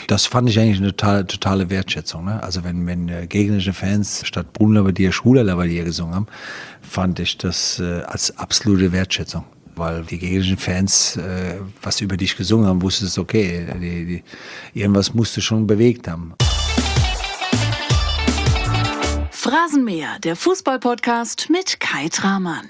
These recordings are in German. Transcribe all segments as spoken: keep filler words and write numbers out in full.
Das fand ich eigentlich eine totale, totale Wertschätzung. Ne? Also wenn, wenn äh, gegnerische Fans statt Bruno Labbadia Schwuler Labbadia gesungen haben, fand ich das äh, als absolute Wertschätzung. Weil die gegnerischen Fans äh, was über dich gesungen haben, wusstest du, okay, die, die, irgendwas musst du schon bewegt haben. Phrasenmäher, der Fußball-Podcast mit Kai Tramann.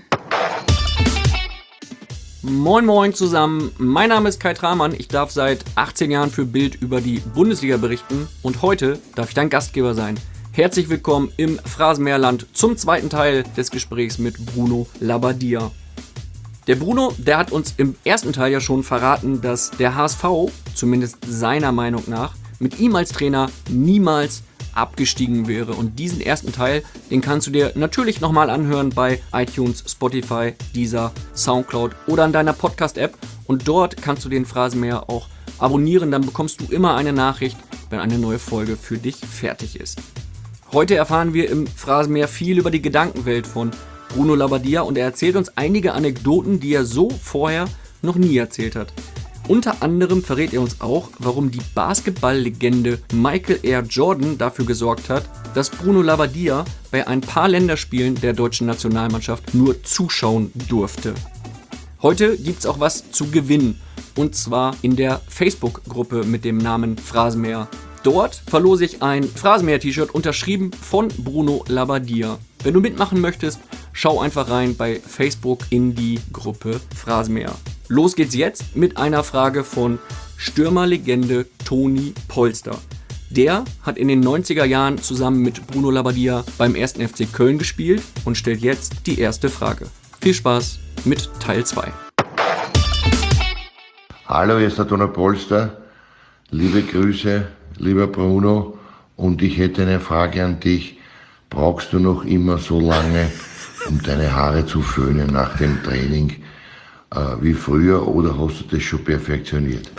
Moin Moin zusammen, mein Name ist Kai Tramann, ich darf seit achtzehn Jahren für Bild über die Bundesliga berichten und heute darf ich dein Gastgeber sein. Herzlich willkommen im Phrasenmäherland zum zweiten Teil des Gesprächs mit Bruno Labbadia. Der Bruno, der hat uns im ersten Teil ja schon verraten, dass der H S V, zumindest seiner Meinung nach, mit ihm als Trainer niemals abgestiegen wäre. Und diesen ersten Teil, den kannst du dir natürlich nochmal anhören bei iTunes, Spotify, Deezer, Soundcloud oder an deiner Podcast-App. Und dort kannst du den Phrasenmäher auch abonnieren, dann bekommst du immer eine Nachricht, wenn eine neue Folge für dich fertig ist. Heute erfahren wir im Phrasenmäher viel über die Gedankenwelt von Bruno Labbadia und er erzählt uns einige Anekdoten, die er so vorher noch nie erzählt hat. Unter anderem verrät er uns auch, warum die Basketball-Legende Michael Air Jordan dafür gesorgt hat, dass Bruno Labbadia bei ein paar Länderspielen der deutschen Nationalmannschaft nur zuschauen durfte. Heute gibt's auch was zu gewinnen, und zwar in der Facebook-Gruppe mit dem Namen Phrasenmäher. Dort verlose ich ein Phrasenmäher-T-Shirt unterschrieben von Bruno Labbadia. Wenn du mitmachen möchtest, schau einfach rein bei Facebook in die Gruppe Phrasenmäher. Los geht's jetzt mit einer Frage von Stürmerlegende Toni Polster. Der hat in den neunziger Jahren zusammen mit Bruno Labbadia beim ersten F C Köln gespielt und stellt jetzt die erste Frage. Viel Spaß mit Teil zwei. Hallo, hier ist der Toni Polster. Liebe Grüße, lieber Bruno. Und ich hätte eine Frage an dich. Brauchst du noch immer so lange, um deine Haare zu föhnen nach dem Training äh, wie früher, oder hast du das schon perfektioniert?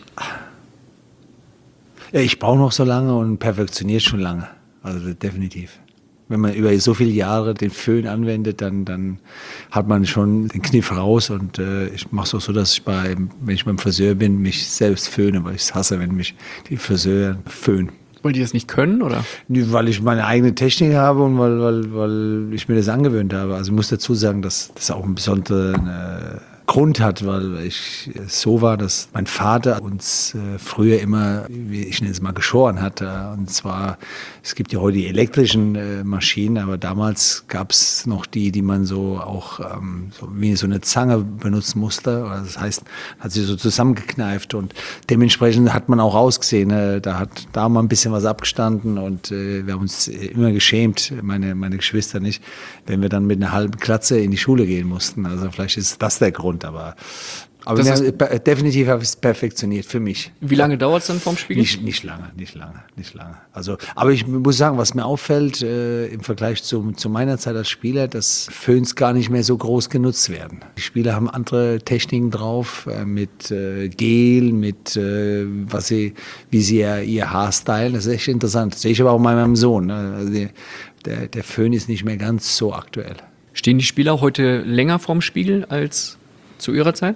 Ja, ich brauche noch so lange und perfektioniert schon lange. Also definitiv. Wenn man über so viele Jahre den Föhn anwendet, dann, dann hat man schon den Kniff raus. Und äh, ich mache es auch so, dass ich, bei, wenn ich beim Friseur bin, mich selbst föhne, weil ich es hasse, wenn mich die Friseure föhnen. Weil die das nicht können, oder? Weil ich meine eigene Technik habe und weil, weil, weil ich mir das angewöhnt habe. Also ich muss dazu sagen, dass das auch einen besonderen äh, Grund hat, weil ich so war, dass mein Vater uns äh, früher immer, wie ich nenne es mal, geschoren hat. Und zwar, es gibt ja heute die elektrischen äh, Maschinen, aber damals gab es noch die, die man so auch ähm, so wie so eine Zange benutzen musste. Das heißt, hat sie so zusammengekneift und dementsprechend hat man auch ausgesehen. Äh, da hat da mal ein bisschen was abgestanden und äh, wir haben uns immer geschämt, meine, meine Geschwister nicht, wenn wir dann mit einer halben Glatze in die Schule gehen mussten. Also vielleicht ist das der Grund. Aber, aber das wir, definitiv habe ich es perfektioniert für mich. Wie lange dauert es dann vorm Spiel? Nicht, nicht lange, nicht lange, nicht lange. Also, aber ich muss sagen, was mir auffällt äh, im Vergleich zu, zu meiner Zeit als Spieler, dass Föhns gar nicht mehr so groß genutzt werden. Die Spieler haben andere Techniken drauf, äh, mit äh, Gel, mit äh, was sie, wie sie ihr, ihr Haar stylen. Das ist echt interessant. Das sehe ich aber auch bei meinem Sohn. Ne? Also die, der, der Föhn ist nicht mehr ganz so aktuell. Stehen die Spieler heute länger vorm Spiegel als zu Ihrer Zeit?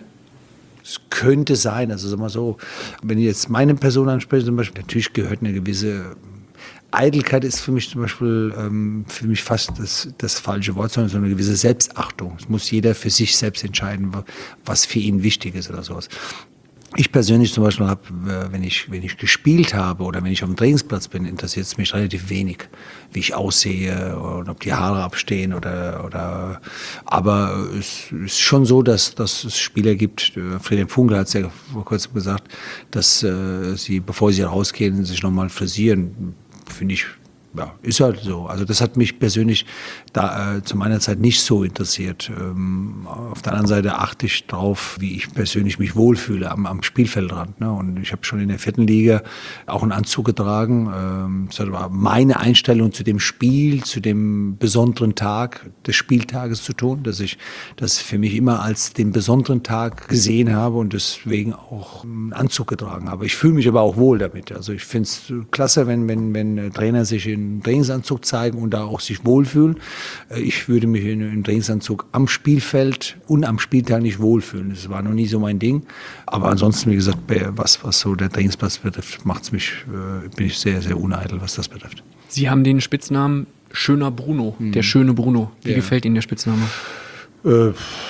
Es könnte sein, also sag mal so, wenn ich jetzt meine Person anspreche, zum Beispiel, natürlich gehört eine gewisse Eitelkeit, ist für mich zum Beispiel ähm, für mich fast das, das falsche Wort, sondern so eine gewisse Selbstachtung. Es muss jeder für sich selbst entscheiden, was für ihn wichtig ist oder sowas. Ich persönlich zum Beispiel habe, wenn ich, wenn ich gespielt habe oder wenn ich auf dem Trainingsplatz bin, interessiert es mich relativ wenig, wie ich aussehe und ob die Haare abstehen oder, oder, aber es ist schon so, dass, dass es Spieler gibt, Friedhelm Funkel hat es ja vor kurzem gesagt, dass äh, sie, bevor sie rausgehen, sich nochmal frisieren, finde ich. Ja, ist halt so. Also das hat mich persönlich da äh, zu meiner Zeit nicht so interessiert. Ähm, auf der anderen Seite achte ich drauf, wie ich persönlich mich wohlfühle am, am Spielfeldrand. Ne? Und ich habe schon in der vierten Liga auch einen Anzug getragen. Ähm, das war meine Einstellung zu dem Spiel, zu dem besonderen Tag des Spieltages zu tun, dass ich das für mich immer als den besonderen Tag gesehen habe und deswegen auch einen Anzug getragen habe. Ich fühle mich aber auch wohl damit. Also ich finde es klasse, wenn, wenn, wenn Trainer sich in einen Trainingsanzug zeigen und da auch sich wohlfühlen. Äh, ich würde mich in einem Trainingsanzug am Spielfeld und am Spieltag nicht wohlfühlen. Das war noch nie so mein Ding. Aber ansonsten, wie gesagt, was, was so der Trainingsplatz betrifft, macht's mich, äh, bin ich sehr, sehr uneitel, was das betrifft. Sie haben den Spitznamen Schöner Bruno, mhm. der schöne Bruno. Wie ja. gefällt Ihnen der Spitzname? Äh,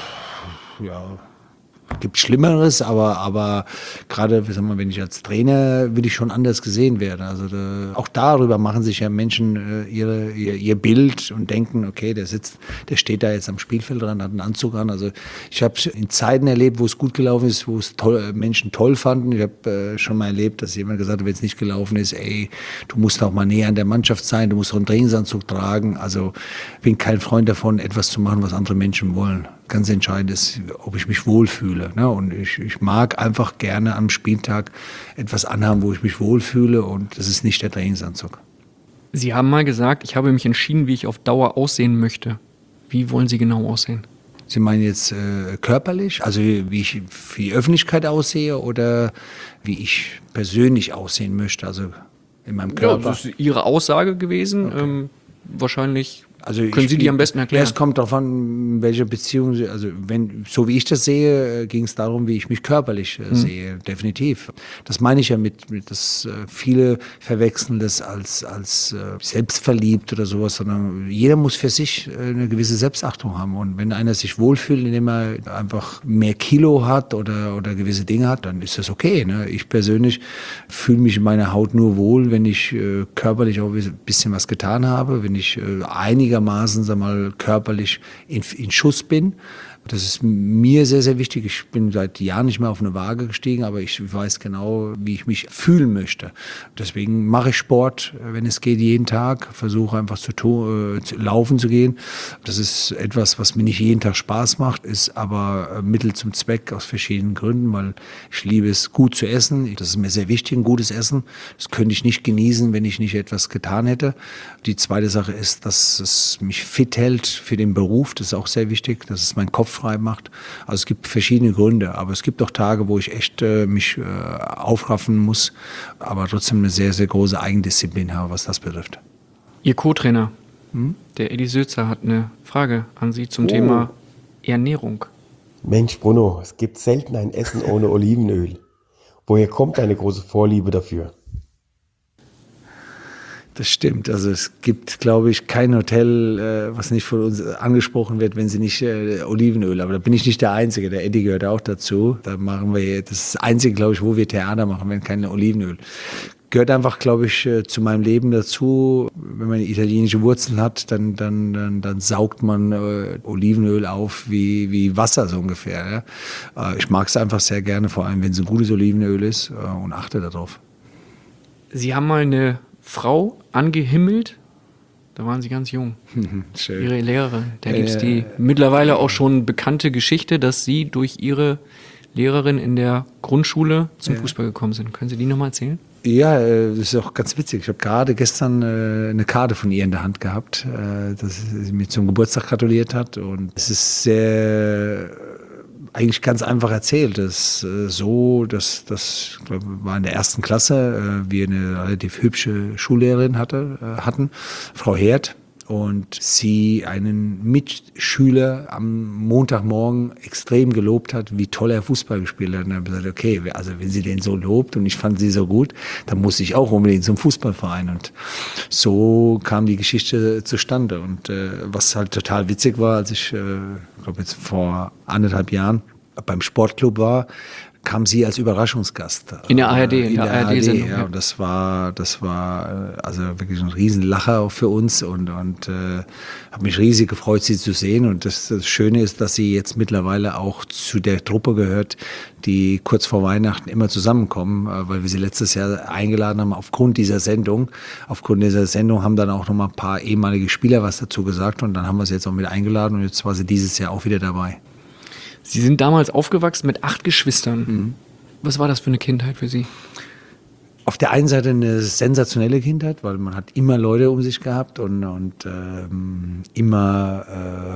ja... Gibt Schlimmeres, aber, aber gerade, sagen wir, wenn ich als Trainer, will ich schon anders gesehen werden. Also da, auch darüber machen sich ja Menschen äh, ihre, ihr, ihr Bild und denken, okay, der sitzt, der steht da jetzt am Spielfeld dran, hat einen Anzug an. Also ich habe in Zeiten erlebt, wo es gut gelaufen ist, wo es toll, Menschen toll fanden. Ich habe äh, schon mal erlebt, dass jemand gesagt hat, wenn es nicht gelaufen ist, ey, du musst auch mal näher an der Mannschaft sein, du musst auch einen Trainingsanzug tragen. Also ich bin kein Freund davon, etwas zu machen, was andere Menschen wollen. Ganz entscheidend ist, ob ich mich wohlfühle. Ne? Und ich, ich mag einfach gerne am Spieltag etwas anhaben, wo ich mich wohlfühle. Und das ist nicht der Trainingsanzug. Sie haben mal gesagt, ich habe mich entschieden, wie ich auf Dauer aussehen möchte. Wie wollen Sie genau aussehen? Sie meinen jetzt äh, körperlich, also wie ich für die Öffentlichkeit aussehe oder wie ich persönlich aussehen möchte, also in meinem Körper? Ja, das ist Ihre Aussage gewesen. Okay. Ähm, wahrscheinlich... Also Können Sie die am besten erklären? Es kommt darauf an, welche Beziehung, also wenn, so wie ich das sehe, ging es darum, wie ich mich körperlich äh, mhm. sehe, definitiv. Das meine ich ja mit, mit dass äh, viele verwechseln das als, als äh, selbstverliebt oder sowas, sondern jeder muss für sich äh, eine gewisse Selbstachtung haben. Und wenn einer sich wohlfühlt, indem er einfach mehr Kilo hat oder, oder gewisse Dinge hat, dann ist das okay. Ne? Ich persönlich fühle mich in meiner Haut nur wohl, wenn ich äh, körperlich auch ein bisschen was getan habe, wenn ich äh, einige einigermaßen, sag mal, körperlich in, in Schuss bin. Das ist mir sehr, sehr wichtig. Ich bin seit Jahren nicht mehr auf eine Waage gestiegen, aber ich weiß genau, wie ich mich fühlen möchte. Deswegen mache ich Sport, wenn es geht, jeden Tag. Versuche einfach zu, äh, zu laufen zu gehen. Das ist etwas, was mir nicht jeden Tag Spaß macht, ist aber Mittel zum Zweck aus verschiedenen Gründen, weil ich liebe es, gut zu essen. Das ist mir sehr wichtig, ein gutes Essen. Das könnte ich nicht genießen, wenn ich nicht etwas getan hätte. Die zweite Sache ist, dass es mich fit hält für den Beruf. Das ist auch sehr wichtig, dass es meinen Kopf frei macht. Also es gibt verschiedene Gründe, aber es gibt auch Tage, wo ich echt äh, mich äh, aufraffen muss, aber trotzdem eine sehr, sehr große Eigendisziplin habe, was das betrifft. Ihr Co-Trainer, Hm? der Eddie Sözer, hat eine Frage an Sie zum oh. Thema Ernährung. Mensch, Bruno, es gibt selten ein Essen ohne Olivenöl. Woher kommt deine große Vorliebe dafür? Das stimmt. Also es gibt, glaube ich, kein Hotel, äh, was nicht von uns angesprochen wird, wenn sie nicht äh, Olivenöl. Aber da bin ich nicht der Einzige. Der Eddie gehört auch dazu. Da machen wir, das ist das Einzige, glaube ich, wo wir Theater machen, wenn kein Olivenöl. Gehört einfach, glaube ich, äh, zu meinem Leben dazu. Wenn man italienische Wurzeln hat, dann, dann, dann, dann saugt man äh, Olivenöl auf wie, wie Wasser so ungefähr. Ja? Äh, ich mag es einfach sehr gerne, vor allem wenn es ein gutes Olivenöl ist, äh, und achte darauf. Sie haben mal eine Frau angehimmelt, da waren Sie ganz jung. Schön. Ihre Lehrerin. Da Äh, gibt es die mittlerweile auch schon bekannte Geschichte, dass Sie durch Ihre Lehrerin in der Grundschule zum Ja. Fußball gekommen sind. Können Sie die nochmal erzählen? Ja, äh, das ist auch ganz witzig. Ich habe gerade gestern äh, eine Karte von ihr in der Hand gehabt, äh, dass sie mir zum Geburtstag gratuliert hat. Und es ist sehr, eigentlich ganz einfach erzählt. Es ist äh, so, dass das ich glaub, war in der ersten Klasse, äh, wir eine relativ hübsche Schullehrerin hatte, äh, hatten, Frau Herd. Und sie einen Mitschüler am Montagmorgen extrem gelobt hat, wie toll er Fußball gespielt hat. Und dann habe ich gesagt, okay, also wenn sie den so lobt und ich fand sie so gut, dann muss ich auch unbedingt zum Fußballverein. Und so kam die Geschichte zustande. Und äh, was halt total witzig war, als ich, äh, glaube jetzt vor anderthalb Jahren beim Sportclub war, kam sie als Überraschungsgast. In der A R D, in, in der, der A R D, A R D-Sendung, ja. ja. Und das war, das war also wirklich ein Riesenlacher auch für uns und, und äh, habe mich riesig gefreut, sie zu sehen. Und das, das Schöne ist, dass sie jetzt mittlerweile auch zu der Truppe gehört, die kurz vor Weihnachten immer zusammenkommen, äh, weil wir sie letztes Jahr eingeladen haben aufgrund dieser Sendung. Aufgrund dieser Sendung haben dann auch noch mal ein paar ehemalige Spieler was dazu gesagt und dann haben wir sie jetzt auch mit eingeladen und jetzt war sie dieses Jahr auch wieder dabei. Sie sind damals aufgewachsen mit acht Geschwistern. Mhm. Was war das für eine Kindheit für Sie? Auf der einen Seite eine sensationelle Kindheit, weil man hat immer Leute um sich gehabt und, und ähm, immer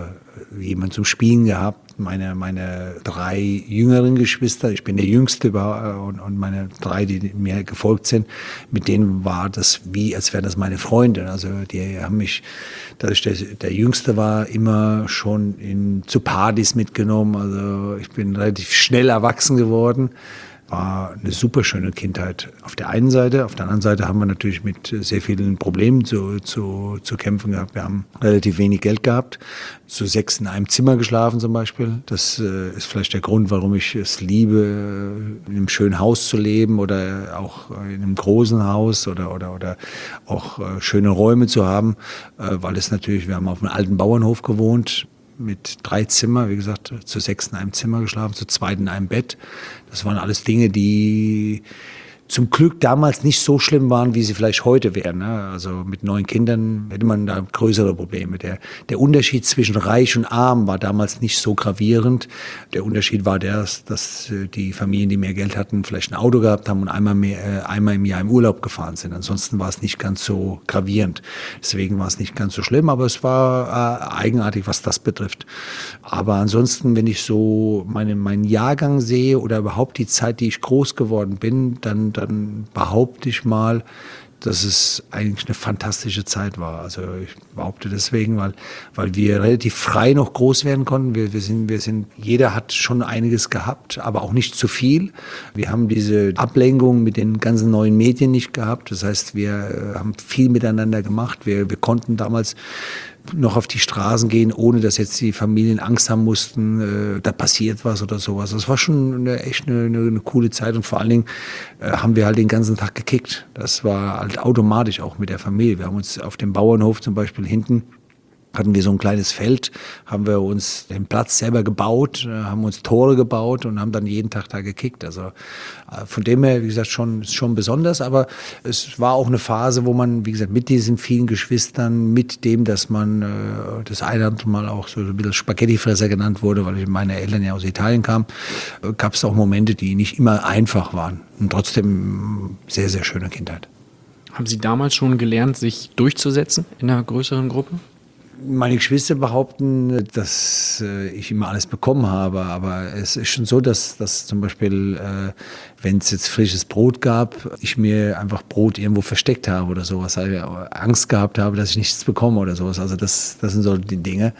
äh, jemand zum Spielen gehabt. Meine, meine drei jüngeren Geschwister, ich bin der Jüngste über, und, und meine drei, die mir gefolgt sind, mit denen war das wie, als wären das meine Freunde. Also die haben mich, dadurch, dass ich der Jüngste war, immer schon in, zu Partys mitgenommen. Also ich bin relativ schnell erwachsen geworden. War eine super schöne Kindheit auf der einen Seite. Auf der anderen Seite haben wir natürlich mit sehr vielen Problemen zu, zu, zu kämpfen gehabt. Wir haben relativ wenig Geld gehabt, zu sechs in einem Zimmer geschlafen zum Beispiel. Das äh, ist vielleicht der Grund, warum ich es liebe, in einem schönen Haus zu leben oder auch in einem großen Haus oder, oder, oder auch äh, schöne Räume zu haben, äh, weil es natürlich, wir haben auf einem alten Bauernhof gewohnt, mit drei Zimmern, wie gesagt, zu sechs in einem Zimmer geschlafen, zu zweit in einem Bett. Das waren alles Dinge, die zum Glück damals nicht so schlimm waren, wie sie vielleicht heute wären. Ne? Also mit neun Kindern hätte man da größere Probleme. Der, der Unterschied zwischen reich und arm war damals nicht so gravierend. Der Unterschied war der, dass die Familien, die mehr Geld hatten, vielleicht ein Auto gehabt haben und einmal, mehr, äh, einmal im Jahr im Urlaub gefahren sind. Ansonsten war es nicht ganz so gravierend. Deswegen war es nicht ganz so schlimm, aber es war äh, eigenartig, was das betrifft. Aber ansonsten, wenn ich so meine, meinen Jahrgang sehe oder überhaupt die Zeit, die ich groß geworden bin, dann dann behaupte ich mal, dass es eigentlich eine fantastische Zeit war. Also ich behaupte deswegen, weil, weil wir relativ frei noch groß werden konnten. Wir, wir sind, wir sind, jeder hat schon einiges gehabt, aber auch nicht zu viel. Wir haben diese Ablenkung mit den ganzen neuen Medien nicht gehabt. Das heißt, wir haben viel miteinander gemacht. Wir, wir konnten damals noch auf die Straßen gehen, ohne dass jetzt die Familien Angst haben mussten, äh, da passiert was oder sowas. Das war schon eine, echt eine, eine, eine coole Zeit und vor allen Dingen äh, haben wir halt den ganzen Tag gekickt. Das war halt automatisch auch mit der Familie. Wir haben uns auf dem Bauernhof zum Beispiel hinten hatten wir so ein kleines Feld, haben wir uns den Platz selber gebaut, haben uns Tore gebaut und haben dann jeden Tag da gekickt. Also von dem her, wie gesagt, schon, schon besonders, aber es war auch eine Phase, wo man, wie gesagt, mit diesen vielen Geschwistern, mit dem, dass man äh, das eine oder andere Mal auch so ein bisschen Spaghettifresser genannt wurde, weil meine Eltern ja aus Italien kamen, äh, gab es auch Momente, die nicht immer einfach waren und trotzdem sehr, sehr schöne Kindheit. Haben Sie damals schon gelernt, sich durchzusetzen in einer größeren Gruppe? Meine Geschwister behaupten, dass äh, ich immer alles bekommen habe, aber es ist schon so, dass, dass zum Beispiel, äh, wenn es jetzt frisches Brot gab, ich mir einfach Brot irgendwo versteckt habe oder sowas, also Angst gehabt habe, dass ich nichts bekomme oder sowas. Also das, das sind so die Dinge.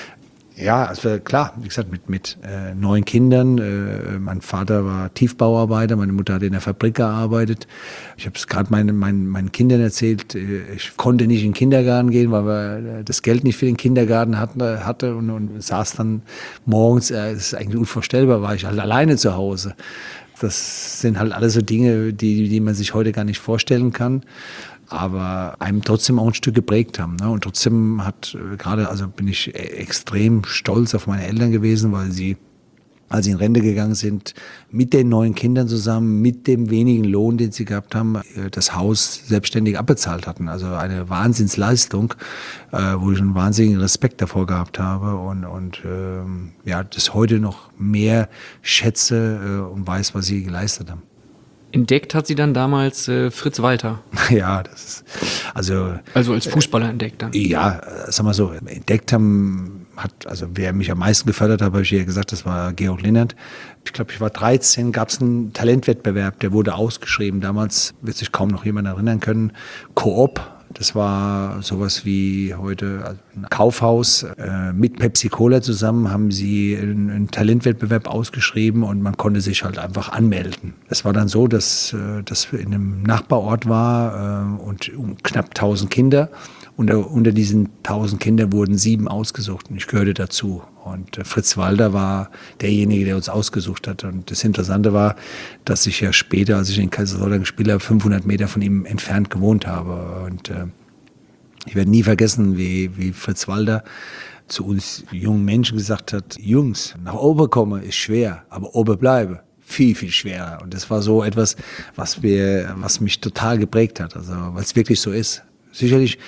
Ja, also klar, wie gesagt, mit, mit äh, neun Kindern. Äh, mein Vater war Tiefbauarbeiter, meine Mutter hat in der Fabrik gearbeitet. Ich habe es gerade meinen, meinen, meinen Kindern erzählt, äh, ich konnte nicht in den Kindergarten gehen, weil wir das Geld nicht für den Kindergarten hatten, hatte und, und saß dann morgens, äh, das ist eigentlich unvorstellbar, war ich halt alleine zu Hause. Das sind halt alles so Dinge, die, die man sich heute gar nicht vorstellen kann, aber einem trotzdem auch ein Stück geprägt haben. Ne? Und trotzdem hat äh, gerade, also bin ich extrem stolz auf meine Eltern gewesen, weil sie, als sie in Rente gegangen sind, mit den neuen Kindern zusammen, mit dem wenigen Lohn, den sie gehabt haben, äh, das Haus selbstständig abbezahlt hatten. Also eine Wahnsinnsleistung, äh, wo ich einen wahnsinnigen Respekt davor gehabt habe und, und ähm, ja, das heute noch mehr schätze äh, und weiß, was sie geleistet haben. Entdeckt hat sie dann damals äh, Fritz Walter. Ja, das ist, also. Also als Fußballer entdeckt dann. Ja, sag mal so, entdeckt haben, hat, also wer mich am meisten gefördert hat, habe ich ja gesagt, das war Georg Linnert. Ich glaube, ich war dreizehn, gab es einen Talentwettbewerb, der wurde ausgeschrieben. Damals wird sich kaum noch jemand erinnern können. Coop. Das war sowas wie heute ein Kaufhaus. Äh, mit Pepsi Cola zusammen haben sie einen, einen Talentwettbewerb ausgeschrieben und man konnte sich halt einfach anmelden. Es war dann so, dass äh, das in einem Nachbarort war äh, und um knapp tausend Kinder. Unter, unter diesen tausend Kindern wurden sieben ausgesucht und ich gehörte dazu. Und äh, Fritz Walter war derjenige, der uns ausgesucht hat. Und das Interessante war, dass ich ja später, als ich in Kaiserslautern gespielt habe, fünfhundert Meter von ihm entfernt gewohnt habe. Und äh, ich werde nie vergessen, wie, wie Fritz Walter zu uns jungen Menschen gesagt hat, Jungs, nach oben kommen ist schwer, aber oben bleiben viel, viel schwerer. Und das war so etwas, was, wir, was mich total geprägt hat, also weil es wirklich so ist. Sicherlich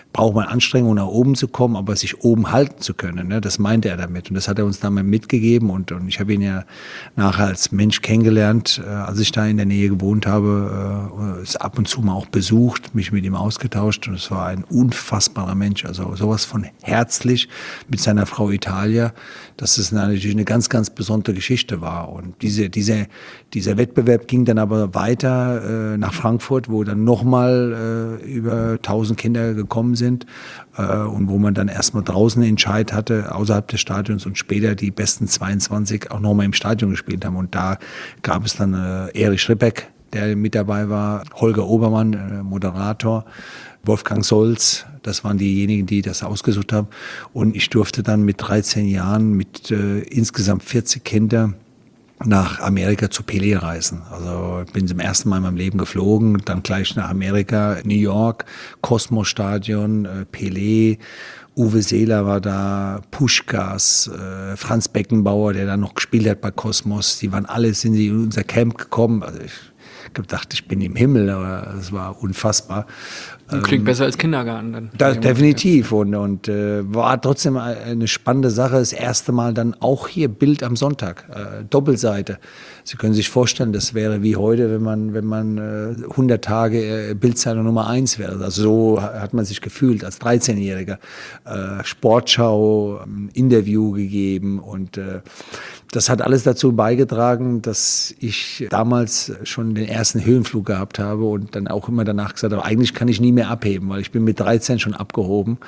braucht man Anstrengung, nach oben zu kommen, aber sich oben halten zu können. Ne? Das meinte er damit. Und das hat er uns damals mitgegeben. Und, und ich habe ihn ja nachher als Mensch kennengelernt, äh, als ich da in der Nähe gewohnt habe, äh, ist ab und zu mal auch besucht, mich mit ihm ausgetauscht. Und es war ein unfassbarer Mensch. Also sowas von herzlich mit seiner Frau Italia, dass es natürlich eine ganz, ganz besondere Geschichte war. Und diese, diese, dieser Wettbewerb ging dann aber weiter äh, nach Frankfurt, wo dann nochmal äh, über tausend Kinder gekommen sind äh, und wo man dann erstmal draußen den Entscheid hatte, außerhalb des Stadions, und später die besten zweiundzwanzig auch nochmal im Stadion gespielt haben. Und da gab es dann äh, Erich Schrippeck, der mit dabei war, Holger Obermann, äh, Moderator, Wolfgang Solz, das waren diejenigen, die das ausgesucht haben. Und ich durfte dann mit dreizehn Jahren mit äh, insgesamt vierzig Kindern nach Amerika zu Pelé reisen. Also ich bin zum ersten Mal in meinem Leben geflogen, dann gleich nach Amerika, New York, Kosmos-Stadion, äh, Pelé, Uwe Seeler war da, Puschkas, äh, Franz Beckenbauer, der dann noch gespielt hat bei Kosmos. Die waren alle, sind sie in unser Camp gekommen. Also ich gedacht, ich bin im Himmel, aber es war unfassbar. Klingt ähm, besser als Kindergarten dann. Da, definitiv und, und äh, war trotzdem eine spannende Sache. Das erste Mal dann auch hier Bild am Sonntag, äh, Doppelseite. Sie können sich vorstellen, das wäre wie heute, wenn man, wenn man äh, hundert Tage äh, Bildzeitung Nummer eins wäre. Also so hat man sich gefühlt als dreizehnjähriger. Äh, Sportschau, ähm, Interview gegeben und äh, das hat alles dazu beigetragen, dass ich damals schon den ersten Höhenflug gehabt habe und dann auch immer danach gesagt habe, eigentlich kann ich nie mehr abheben, weil ich bin mit dreizehn schon abgehoben.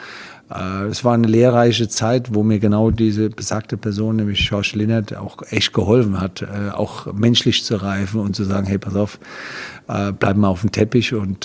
Es war eine lehrreiche Zeit, wo mir genau diese besagte Person, nämlich George Linnert, auch echt geholfen hat, auch menschlich zu reifen und zu sagen, hey, pass auf, bleib mal auf dem Teppich. Und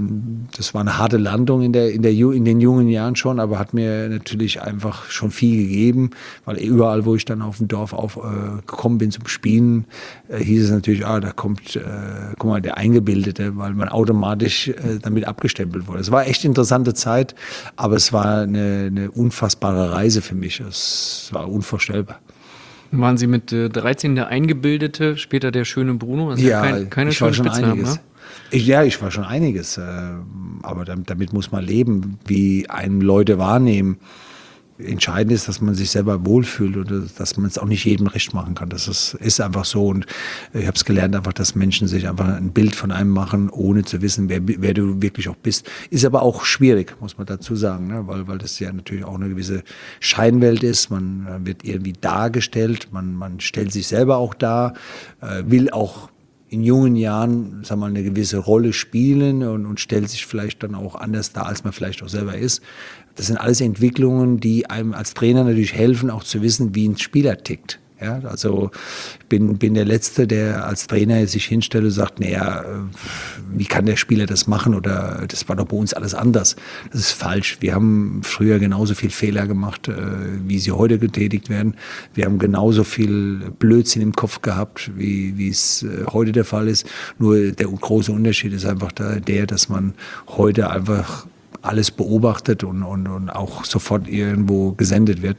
das war eine harte Landung in, der, in, der, in den jungen Jahren schon, aber hat mir natürlich einfach schon viel gegeben, weil überall, wo ich dann auf dem Dorf auf, äh, gekommen bin zum Spielen, äh, hieß es natürlich, ah, da kommt, äh, guck mal, der Eingebildete, weil man automatisch äh, damit abgestempelt wurde. Es war echt eine interessante Zeit, aber es war eine Eine, eine unfassbare Reise für mich. Es war unvorstellbar. Waren Sie mit äh, dreizehn der Eingebildete, später der schöne Bruno? Das ist ja, ja kein, keine ich war schöne schon Spitznamen, einiges. ne? Ich, ja, ich war schon einiges. Äh, aber damit, damit muss man leben, wie einem Leute wahrnehmen. Entscheidend ist, dass man sich selber wohlfühlt und dass man es auch nicht jedem recht machen kann. Das ist, ist einfach so. Und ich habe es gelernt, einfach, dass Menschen sich einfach ein Bild von einem machen, ohne zu wissen, wer, wer du wirklich auch bist. Ist aber auch schwierig, muss man dazu sagen, ne? weil, weil das ja natürlich auch eine gewisse Scheinwelt ist. Man wird irgendwie dargestellt, man, man stellt sich selber auch dar, äh, will auch in jungen Jahren, sagen wir mal, eine gewisse Rolle spielen und, und stellt sich vielleicht dann auch anders dar, als man vielleicht auch selber ist. Das sind alles Entwicklungen, die einem als Trainer natürlich helfen, auch zu wissen, wie ein Spieler tickt. Ja, also ich bin, bin der Letzte, der als Trainer sich hinstellt und sagt, naja, wie kann der Spieler das machen oder das war doch bei uns alles anders. Das ist falsch. Wir haben früher genauso viel Fehler gemacht, wie sie heute getätigt werden. Wir haben genauso viel Blödsinn im Kopf gehabt, wie, wie es heute der Fall ist. Nur der große Unterschied ist einfach der, dass man heute einfach alles beobachtet und, und, und auch sofort irgendwo gesendet wird.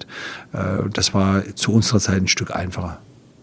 Das war zu unserer Zeit ein Stück einfacher.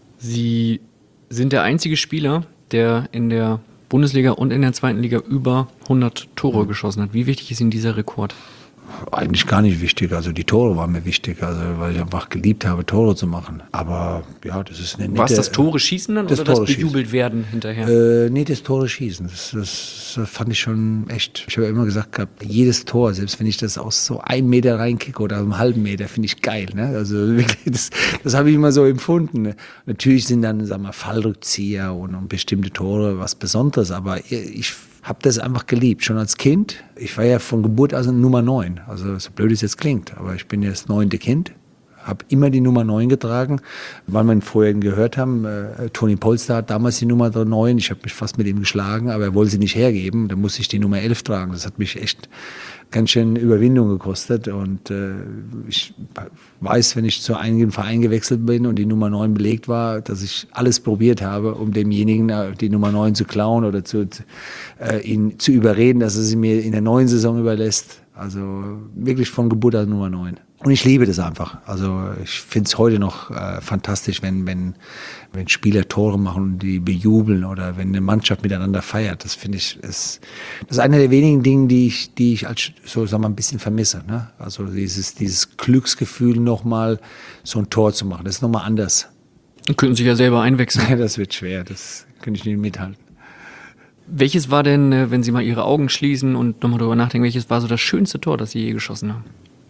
Sie sind der einzige Spieler, der in der Bundesliga und in der zweiten Liga über hundert Tore geschossen hat. Wie wichtig ist Ihnen dieser Rekord? Eigentlich gar nicht wichtig. Also die Tore waren mir wichtig, also weil ich einfach geliebt habe, Tore zu machen. Aber ja, das ist eine nette... War es das Tore schießen dann das oder Tore das bejubelt schießen. werden hinterher? Äh, nee, das Tore schießen. Das, das, das fand ich schon echt. Ich habe ja immer gesagt gehabt, jedes Tor, selbst wenn ich das aus so einem Meter reinkicke oder einem halben Meter, finde ich geil. Ne? Also wirklich, das, das habe ich immer so empfunden. Ne? Natürlich sind dann, sagen wir, Fallrückzieher und, und bestimmte Tore was Besonderes, aber ich habe das einfach geliebt, schon als Kind. Ich war ja von Geburt an Nummer neun, also so blöd es jetzt klingt, aber ich bin ja das neunte Kind, habe immer die Nummer neun getragen, weil wir vorher gehört haben, äh, Toni Polster hat damals die Nummer neun, ich habe mich fast mit ihm geschlagen, aber er wollte sie nicht hergeben, da musste ich die Nummer elf tragen. Das hat mich echt ganz schön Überwindung gekostet und äh, ich weiß, wenn ich zu einigen Vereinen gewechselt bin und die Nummer neun belegt war, dass ich alles probiert habe, um demjenigen die Nummer neun zu klauen oder zu, äh, ihn zu überreden, dass er sie mir in der neuen Saison überlässt. Also wirklich von Geburt an Nummer neun. Und ich liebe das einfach. Also ich finde es heute noch äh, fantastisch, wenn, wenn, wenn Spieler Tore machen und die bejubeln oder wenn eine Mannschaft miteinander feiert. Das finde ich, ist, das ist einer der wenigen Dinge, die ich, die ich als, so sagen wir, ein bisschen vermisse. Ne? Also dieses, dieses Glücksgefühl nochmal so ein Tor zu machen. Das ist nochmal anders. Und könnten sich ja selber einwechseln. Das wird schwer, das könnte ich nicht mithalten. Welches war denn, äh, wenn Sie mal Ihre Augen schließen und nochmal drüber nachdenken, welches war so das schönste Tor, das Sie je geschossen haben?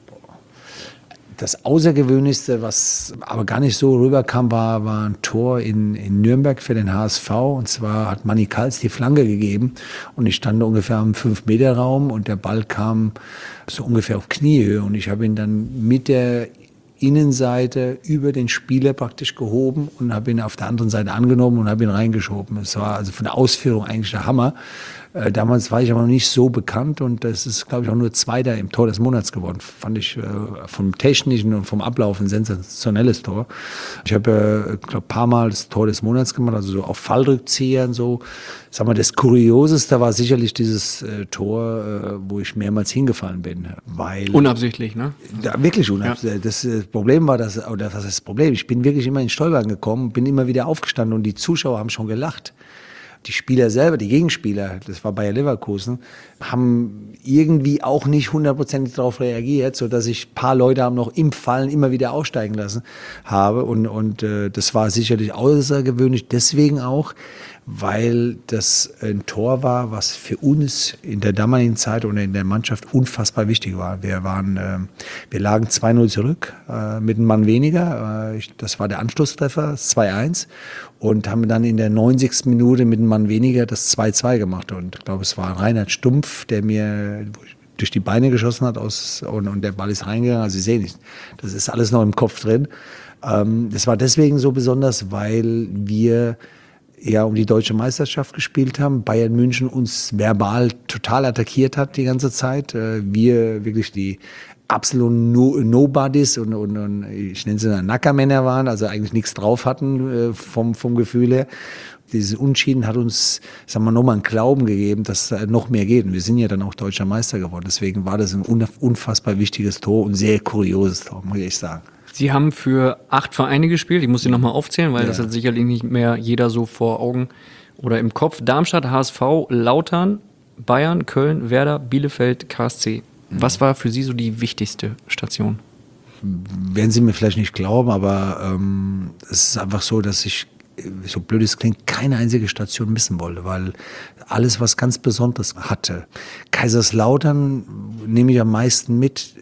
Das Außergewöhnlichste, was aber gar nicht so rüberkam, war, war ein Tor in, in Nürnberg für den H S V. Und zwar hat Manni Kals die Flanke gegeben und ich stand ungefähr im fünf Meter Raum und der Ball kam so ungefähr auf Kniehöhe und ich habe ihn dann mit der Innenseite über den Spieler praktisch gehoben und habe ihn auf der anderen Seite angenommen und habe ihn reingeschoben. Es war also von der Ausführung eigentlich der Hammer. Äh, damals war ich aber noch nicht so bekannt und das ist, glaube ich, auch nur Zweiter im Tor des Monats geworden. Fand ich äh, vom Technischen und vom Ablauf ein sensationelles Tor. Ich habe, äh, glaube ein paar Mal das Tor des Monats gemacht, also so auf Fallrückzieher und so. Sag mal, das Kurioseste war sicherlich dieses äh, Tor, äh, wo ich mehrmals hingefallen bin. Weil Unabsichtlich, ne? ja, wirklich unabsichtlich. Ja. Das äh, Problem war, dass, oder was ist das Problem? Ich bin wirklich immer in Stolpern gekommen, bin immer wieder aufgestanden und die Zuschauer haben schon gelacht. Die Spieler selber, die Gegenspieler, das war Bayer Leverkusen, haben irgendwie auch nicht hundertprozentig darauf reagiert, sodass ich ein paar Leute haben noch im Fallen immer wieder aussteigen lassen habe. Und, und äh, das war sicherlich außergewöhnlich, deswegen auch, weil das ein Tor war, was für uns in der damaligen Zeit oder in der Mannschaft unfassbar wichtig war. Wir waren, äh, wir lagen zwei null zurück, äh, mit einem Mann weniger. Äh, ich, das war der Anschlusstreffer, zwei eins. Und haben dann in der neunzigsten Minute mit einem Mann weniger das zwei zwei gemacht. Und ich glaube, es war Reinhard Stumpf, der mir durch die Beine geschossen hat aus, und, und der Ball ist reingegangen. Also Sie sehen nicht, das ist alles noch im Kopf drin. Ähm, das war deswegen so besonders, weil wir ja um die deutsche Meisterschaft gespielt haben. Bayern München uns verbal total attackiert hat die ganze Zeit. Wir wirklich die absoluten no Nobodies und, und, und ich nenne sie Nackermänner waren, also eigentlich nichts drauf hatten vom, vom Gefühl her. Dieses Unentschieden hat uns, sagen wir, nochmal einen Glauben gegeben, dass da noch mehr geht. Und wir sind ja dann auch deutscher Meister geworden. Deswegen war das ein unfassbar wichtiges Tor und sehr kurioses Tor, muss ich sagen. Sie haben für acht Vereine gespielt. Ich muss sie nochmal aufzählen, weil Ja. das hat sicherlich nicht mehr jeder so vor Augen oder im Kopf. Darmstadt, H S V, Lautern, Bayern, Köln, Werder, Bielefeld, K S C. Was war für Sie so die wichtigste Station? Werden Sie mir vielleicht nicht glauben, aber ähm, es ist einfach so, dass ich, so blöd es klingt, keine einzige Station missen wollte, weil alles was ganz Besonderes hatte. Kaiserslautern nehme ich am meisten mit,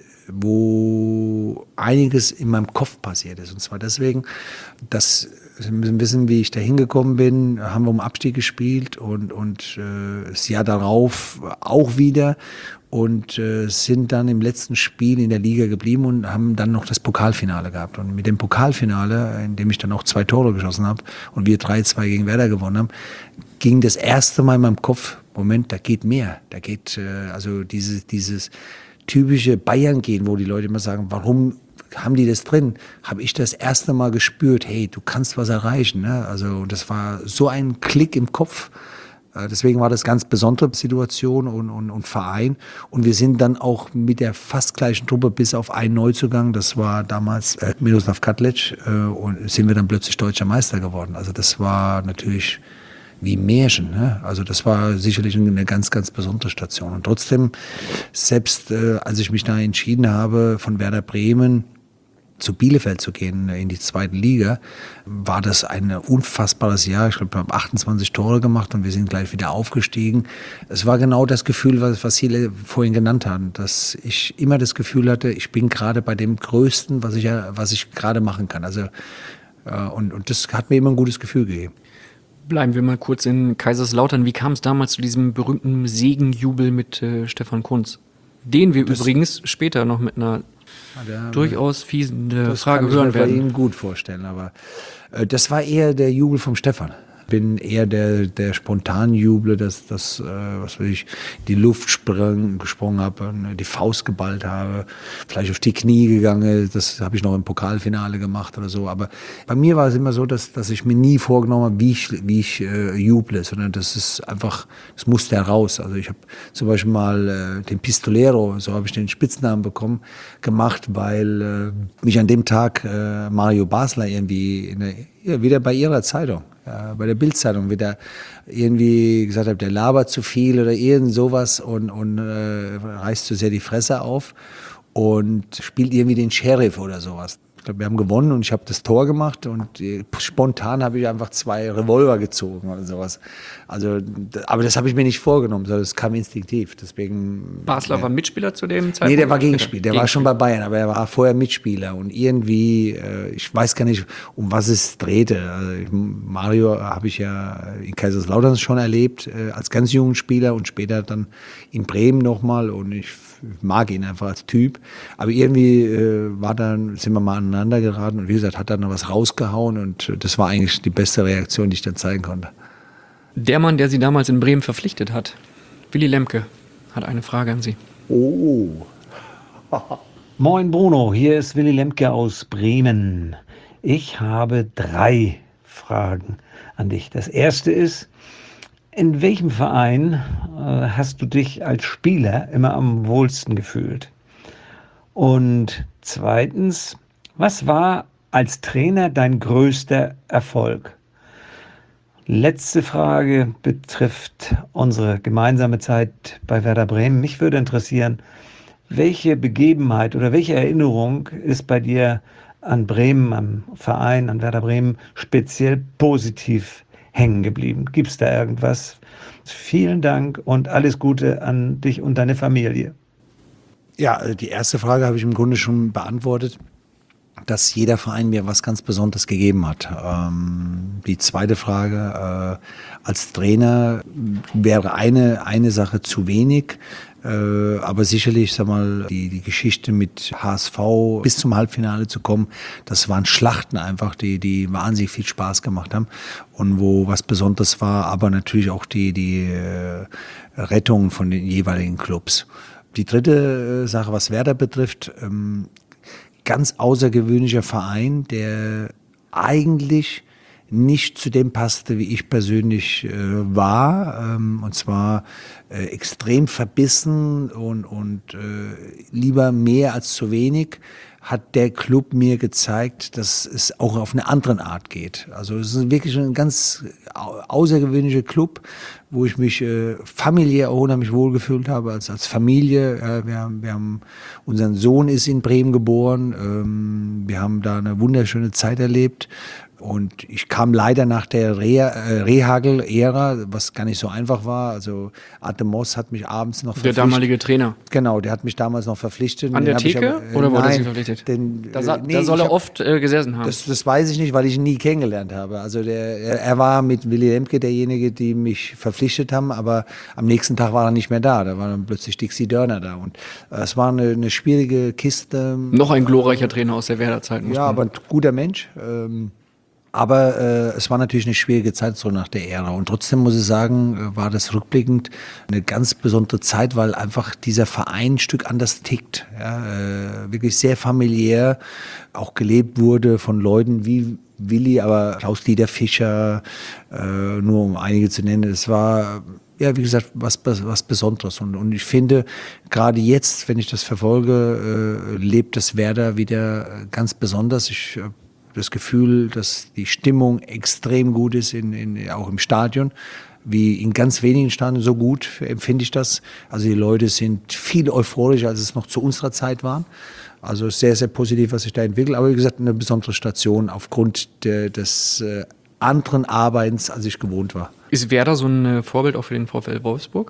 wo einiges in meinem Kopf passiert ist. Und zwar deswegen, dass Sie müssen wissen, wie ich da hingekommen bin, haben wir um Abstieg gespielt und, und äh, das Jahr darauf auch wieder und äh, sind dann im letzten Spiel in der Liga geblieben und haben dann noch das Pokalfinale gehabt. Und mit dem Pokalfinale, in dem ich dann auch zwei Tore geschossen habe und wir drei zwei gegen Werder gewonnen haben, ging das erste Mal in meinem Kopf, Moment, da geht mehr. Da geht äh, also dieses, dieses typische Bayern-Gehen, wo die Leute immer sagen, warum haben die das drin? Habe ich das erste Mal gespürt, hey, du kannst was erreichen. Ne? Also das war so ein Klick im Kopf. Deswegen war das ganz besondere Situation und, und, und Verein. Und wir sind dann auch mit der fast gleichen Truppe bis auf einen Neuzugang, das war damals äh, Miroslav Katlec, äh, und sind wir dann plötzlich deutscher Meister geworden. Also das war natürlich wie Märchen. Ne? Also das war sicherlich eine ganz, ganz besondere Station. Und trotzdem, selbst äh, als ich mich da entschieden habe, von Werder Bremen zu Bielefeld zu gehen, in die zweite Liga, war das ein unfassbares Jahr. Ich glaube, wir haben achtundzwanzig Tore gemacht und wir sind gleich wieder aufgestiegen. Es war genau das Gefühl, was, was Sie vorhin genannt haben, dass ich immer das Gefühl hatte, ich bin gerade bei dem Größten, was ich, was ich gerade machen kann. Also, äh, und, und das hat mir immer ein gutes Gefühl gegeben. Bleiben wir mal kurz in Kaiserslautern. Wie kam es damals zu diesem berühmten Segenjubel mit äh, Stefan Kuntz? Den wir das übrigens später noch mit einer ja, durchaus fiesen äh, Frage hören werden. Das kann ich mir bei Ihnen gut vorstellen, aber äh, das war eher der Jubel vom Stefan. bin eher der, der spontan Juble, dass das, äh, was weiß ich, die Luft sprang, gesprungen habe, die Faust geballt habe, vielleicht auf die Knie gegangen. Das habe ich noch im Pokalfinale gemacht oder so. Aber bei mir war es immer so, dass, dass ich mir nie vorgenommen habe, wie ich, wie ich äh, juble, sondern das ist einfach, das musste heraus. Also ich habe zum Beispiel mal äh, den Pistolero, so habe ich den Spitznamen bekommen, gemacht, weil äh, mich an dem Tag äh, Mario Basler irgendwie in der, ja, wieder bei ihrer Zeitung, ja, bei der Bild-Zeitung wieder irgendwie gesagt hat, der labert zu viel oder irgend sowas und, und äh, reißt zu sehr die Fresse auf und spielt irgendwie den Sheriff oder sowas. Ich glaube, wir haben gewonnen und ich habe das Tor gemacht und äh, spontan habe ich einfach zwei Revolver gezogen oder sowas. Also, d- aber das habe ich mir nicht vorgenommen, sondern das kam instinktiv. Deswegen. Basler ja. war Mitspieler zu dem Zeitpunkt? Nee, der war oder Gegenspieler. Der war schon bei Bayern, aber er war vorher Mitspieler. Und irgendwie, äh, ich weiß gar nicht, um was es drehte. Also, ich- Mario habe ich ja in Kaiserslautern schon erlebt, äh, als ganz jungen Spieler und später dann in Bremen nochmal. Und ich mag ihn einfach als Typ. Aber irgendwie äh, war dann, sind wir mal aneinander geraten und wie gesagt, hat dann noch was rausgehauen und das war eigentlich die beste Reaktion, die ich dann zeigen konnte. Der Mann, der Sie damals in Bremen verpflichtet hat, Willy Lemke, hat eine Frage an Sie. Oh. Moin Bruno, hier ist Willy Lemke aus Bremen. Ich habe drei Fragen an dich. Das erste ist, in welchem Verein äh, hast du dich als Spieler immer am wohlsten gefühlt? Und zweitens, was war als Trainer dein größter Erfolg? Letzte Frage betrifft unsere gemeinsame Zeit bei Werder Bremen. Mich würde interessieren, welche Begebenheit oder welche Erinnerung ist bei dir an Bremen, am Verein, an Werder Bremen speziell positiv hängen geblieben? Gibt es da irgendwas? Vielen Dank und alles Gute an dich und deine Familie. Ja, die erste Frage habe ich im Grunde schon beantwortet, dass jeder Verein mir was ganz Besonderes gegeben hat. Ähm, die zweite Frage, äh, als Trainer wäre eine, eine Sache zu wenig. Äh, aber sicherlich, sag mal, die, die Geschichte mit H S V bis zum Halbfinale zu kommen, das waren Schlachten einfach, die, die wahnsinnig viel Spaß gemacht haben und wo was Besonderes war, aber natürlich auch die, die äh, Rettung von den jeweiligen Clubs. Die dritte äh, Sache, was Werder betrifft, ähm, ganz außergewöhnlicher Verein, der eigentlich nicht zu dem passte, wie ich persönlich äh, war, ähm, und zwar äh, extrem verbissen und, und äh, lieber mehr als zu wenig, hat der Club mir gezeigt, dass es auch auf eine andere Art geht. Also es ist wirklich ein ganz au- außergewöhnlicher Club, wo ich mich äh, familiär auch unheimlich wohlgefühlt habe, als, als Familie. Äh, wir, haben, wir haben, unseren Sohn ist in Bremen geboren. Ähm, wir haben da eine wunderschöne Zeit erlebt. Und ich kam leider nach der Re äh, Rehagel-Ära, was gar nicht so einfach war. Also Arte Moss hat mich abends noch Der verpflichtet. damalige Trainer. Genau, der hat mich damals noch verpflichtet. An Den der hab ich Theke? aber, äh, Oder wurde nein, Sie verpflichtet? Den, Da, sa- äh, nee, da soll ich er hab- oft äh, gesessen haben. das, das weiß ich nicht, weil ich ihn nie kennengelernt habe. Also der, er, er war mit Willy Lemke derjenige, die mich verpflichtet haben, aber am nächsten Tag war er nicht mehr da. Da war dann plötzlich Dixie Dörner da. Und äh, es war eine, eine schwierige Kiste. Noch ein glorreicher Trainer aus der Werder-Zeit. muss Ja, man- aber ein guter Mensch. Ähm, aber äh, es war natürlich eine schwierige Zeit so nach der Ära. Und trotzdem muss ich sagen, äh, war das rückblickend eine ganz besondere Zeit, weil einfach dieser Verein ein Stück anders tickt. Ja, äh, wirklich sehr familiär auch gelebt wurde von Leuten wie Willi, aber Klaus-Dieter Fischer, äh, nur um einige zu nennen. Es war, ja, wie gesagt, was, was Besonderes. Und, und ich finde, gerade jetzt, wenn ich das verfolge, äh, lebt das Werder wieder ganz besonders. Ich äh, das Gefühl, dass die Stimmung extrem gut ist, in, in, auch im Stadion, wie in ganz wenigen Stadien so gut empfinde ich das. Also die Leute sind viel euphorischer, als es noch zu unserer Zeit waren. Also sehr, sehr positiv, was sich da entwickelt. Aber wie gesagt, eine besondere Station aufgrund de, des äh, anderen Arbeitens, als ich gewohnt war. Ist Werder so ein äh, Vorbild auch für den VfL Wolfsburg?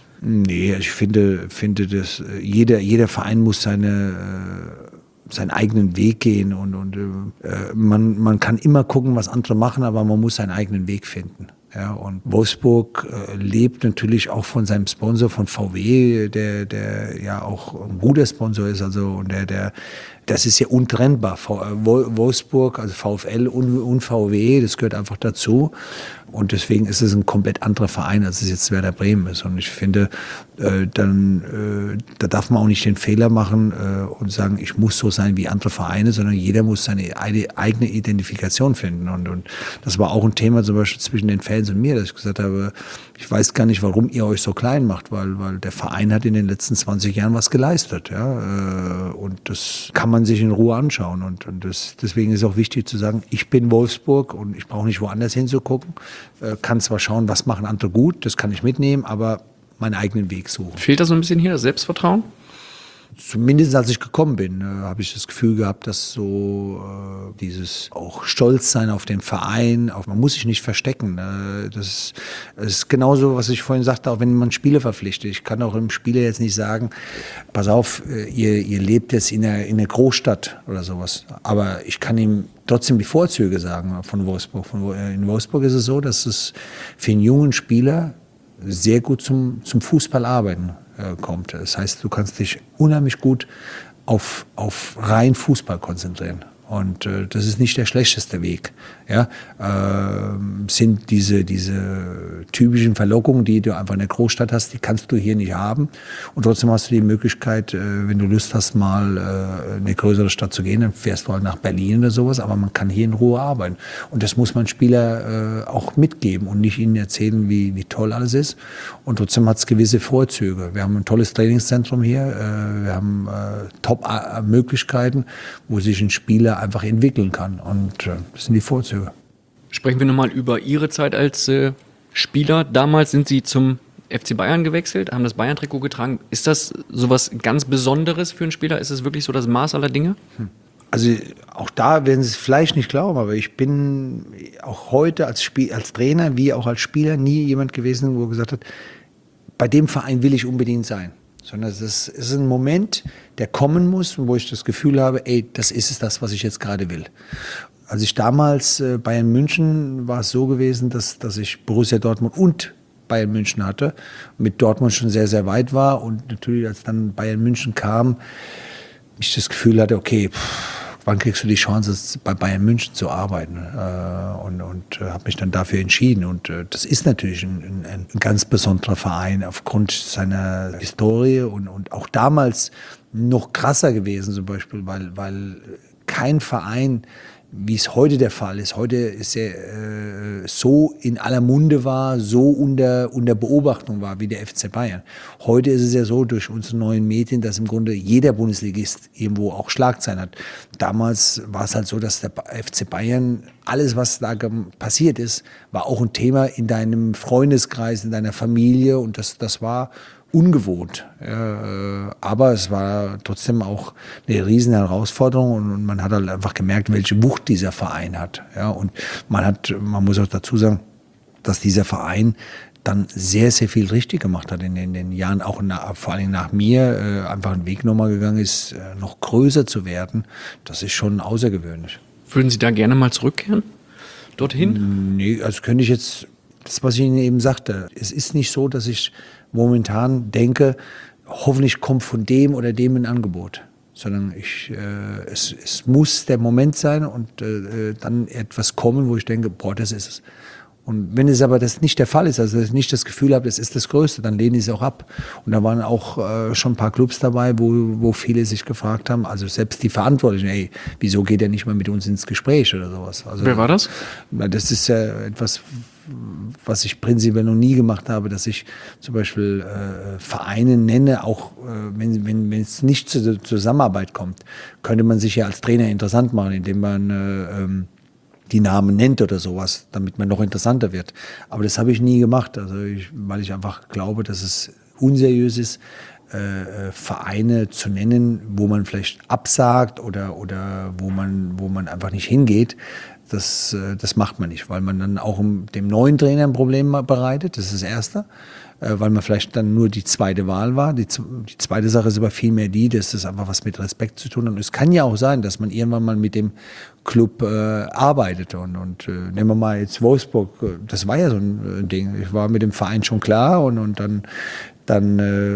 Nee, ich finde, finde dass äh, jeder, jeder Verein muss seine äh, seinen eigenen Weg gehen und, und äh, man, man kann immer gucken, was andere machen, aber man muss seinen eigenen Weg finden. Ja, und Wolfsburg äh, lebt natürlich auch von seinem Sponsor, von V W, der, der ja auch ein guter Sponsor ist. Also, und der, der, das ist ja untrennbar. V, äh, Wolfsburg, also VfL und, und V W, das gehört einfach dazu. Und deswegen ist es ein komplett anderer Verein, als es jetzt Werder Bremen ist. Und ich finde, äh, dann, äh, da darf man auch nicht den Fehler machen äh, und sagen, ich muss so sein wie andere Vereine, sondern jeder muss seine eigene Identifikation finden. Und, und das war auch ein Thema zum Beispiel zwischen den Fans und mir, dass ich gesagt habe, ich weiß gar nicht, warum ihr euch so klein macht, weil, weil der Verein hat in den letzten zwanzig Jahren was geleistet. Ja? Äh, und das kann man sich in Ruhe anschauen. Und, und das, deswegen ist auch wichtig zu sagen, ich bin Wolfsburg und ich brauche nicht woanders hinzugucken. Kann zwar schauen, was machen andere gut, das kann ich mitnehmen, aber meinen eigenen Weg suchen. Fehlt da so ein bisschen hier das Selbstvertrauen? Zumindest als ich gekommen bin, äh, habe ich das Gefühl gehabt, dass so äh, dieses auch Stolz sein auf den Verein, auf, man muss sich nicht verstecken. Äh, das, das ist genauso, was ich vorhin sagte, auch wenn man Spieler verpflichtet. Ich kann auch im Spieler jetzt nicht sagen, pass auf, äh, ihr, ihr lebt jetzt in einer, in einer Großstadt oder sowas. Aber ich kann ihm trotzdem die Vorzüge sagen von Wolfsburg. Von, äh, in Wolfsburg ist es so, dass es für einen jungen Spieler sehr gut zum, zum Fußball arbeiten äh, kommt. Das heißt, du kannst dich unheimlich gut auf, auf rein Fußball konzentrieren. Und äh, das ist nicht der schlechteste Weg. Ja? Äh, sind diese, diese typischen Verlockungen, die du einfach in der Großstadt hast, die kannst du hier nicht haben. Und trotzdem hast du die Möglichkeit, äh, wenn du Lust hast, mal äh, in eine größere Stadt zu gehen, dann fährst du halt nach Berlin oder sowas. Aber man kann hier in Ruhe arbeiten. Und das muss man Spieler äh, auch mitgeben und nicht ihnen erzählen, wie, wie toll alles ist. Und trotzdem hat es gewisse Vorzüge. Wir haben ein tolles Trainingszentrum hier. Äh, wir haben äh, Top-Möglichkeiten, wo sich ein Spieler einfach entwickeln kann. Und äh, das sind die Vorzüge. Sprechen wir nochmal über Ihre Zeit als äh, Spieler. Damals sind Sie zum F C Bayern gewechselt, haben das Bayern-Trikot getragen. Ist das sowas ganz Besonderes für einen Spieler? Ist es wirklich so das Maß aller Dinge? Hm. Also auch da werden Sie es vielleicht nicht glauben, aber ich bin auch heute als, Spiel, als Trainer wie auch als Spieler nie jemand gewesen, wo gesagt hat, bei dem Verein will ich unbedingt sein. Sondern es ist, es ist ein Moment, der kommen muss, wo ich das Gefühl habe, ey, das ist es das, was ich jetzt gerade will. Als ich damals äh, Bayern München, war es so gewesen, dass, dass ich Borussia Dortmund und Bayern München hatte, mit Dortmund schon sehr, sehr weit war und natürlich, als dann Bayern München kam, ich das Gefühl hatte, okay, pff, wann kriegst du die Chance, bei Bayern München zu arbeiten? Äh, und und äh, habe mich dann dafür entschieden. Und äh, das ist natürlich ein, ein, ein ganz besonderer Verein aufgrund seiner Historie und, und auch damals noch krasser gewesen zum Beispiel, weil, weil kein Verein, wie es heute der Fall ist, heute ist er äh, so in aller Munde war, so unter, unter Beobachtung war wie der F C Bayern. Heute ist es ja so durch unsere neuen Medien, dass im Grunde jeder Bundesligist irgendwo auch Schlagzeilen hat. Damals war es halt so, dass der F C Bayern, alles was da passiert ist, war auch ein Thema in deinem Freundeskreis, in deiner Familie und das, das war ungewohnt. Ja, aber es war trotzdem auch eine riesen Herausforderung und, und man hat halt einfach gemerkt, welche Wucht dieser Verein hat. Ja, und man hat, man muss auch dazu sagen, dass dieser Verein dann sehr, sehr viel richtig gemacht hat in den, in den Jahren, auch nach, vor allem nach mir, äh, einfach einen Weg nochmal gegangen ist, äh, noch größer zu werden. Das ist schon außergewöhnlich. Würden Sie da gerne mal zurückkehren? Dorthin? Nee, also könnte ich jetzt, das was ich Ihnen eben sagte, es ist nicht so, dass ich momentan denke, hoffentlich kommt von dem oder dem ein Angebot, sondern ich, äh, es, es muss der Moment sein und äh, dann etwas kommen, wo ich denke, boah, das ist es. Und wenn es aber das nicht der Fall ist, also dass ich nicht das Gefühl habe, das ist das Größte, dann lehne ich es auch ab. Und da waren auch äh, schon ein paar Clubs dabei, wo, wo viele sich gefragt haben, also selbst die Verantwortlichen, ey, wieso geht er nicht mal mit uns ins Gespräch oder sowas. Also, wer war das? Das ist ja etwas, was ich prinzipiell noch nie gemacht habe, dass ich zum Beispiel äh, Vereine nenne, auch äh, wenn, wenn, wenn es nicht zur Zusammenarbeit kommt, könnte man sich ja als Trainer interessant machen, indem man äh, ähm, die Namen nennt oder sowas, damit man noch interessanter wird. Aber das habe ich nie gemacht, also ich, weil ich einfach glaube, dass es unseriös ist, äh, Vereine zu nennen, wo man vielleicht absagt oder, oder wo man, wo man einfach nicht hingeht. Das, das macht man nicht, weil man dann auch dem neuen Trainer ein Problem bereitet, das ist das Erste. äh, weil man vielleicht dann nur die zweite Wahl war. Die, die zweite Sache ist aber vielmehr die, dass das einfach was mit Respekt zu tun hat. Und es kann ja auch sein, dass man irgendwann mal mit dem Club äh, arbeitet. Und, und äh, nehmen wir mal jetzt Wolfsburg, das war ja so ein äh, Ding. Ich war mit dem Verein schon klar und, und dann Dann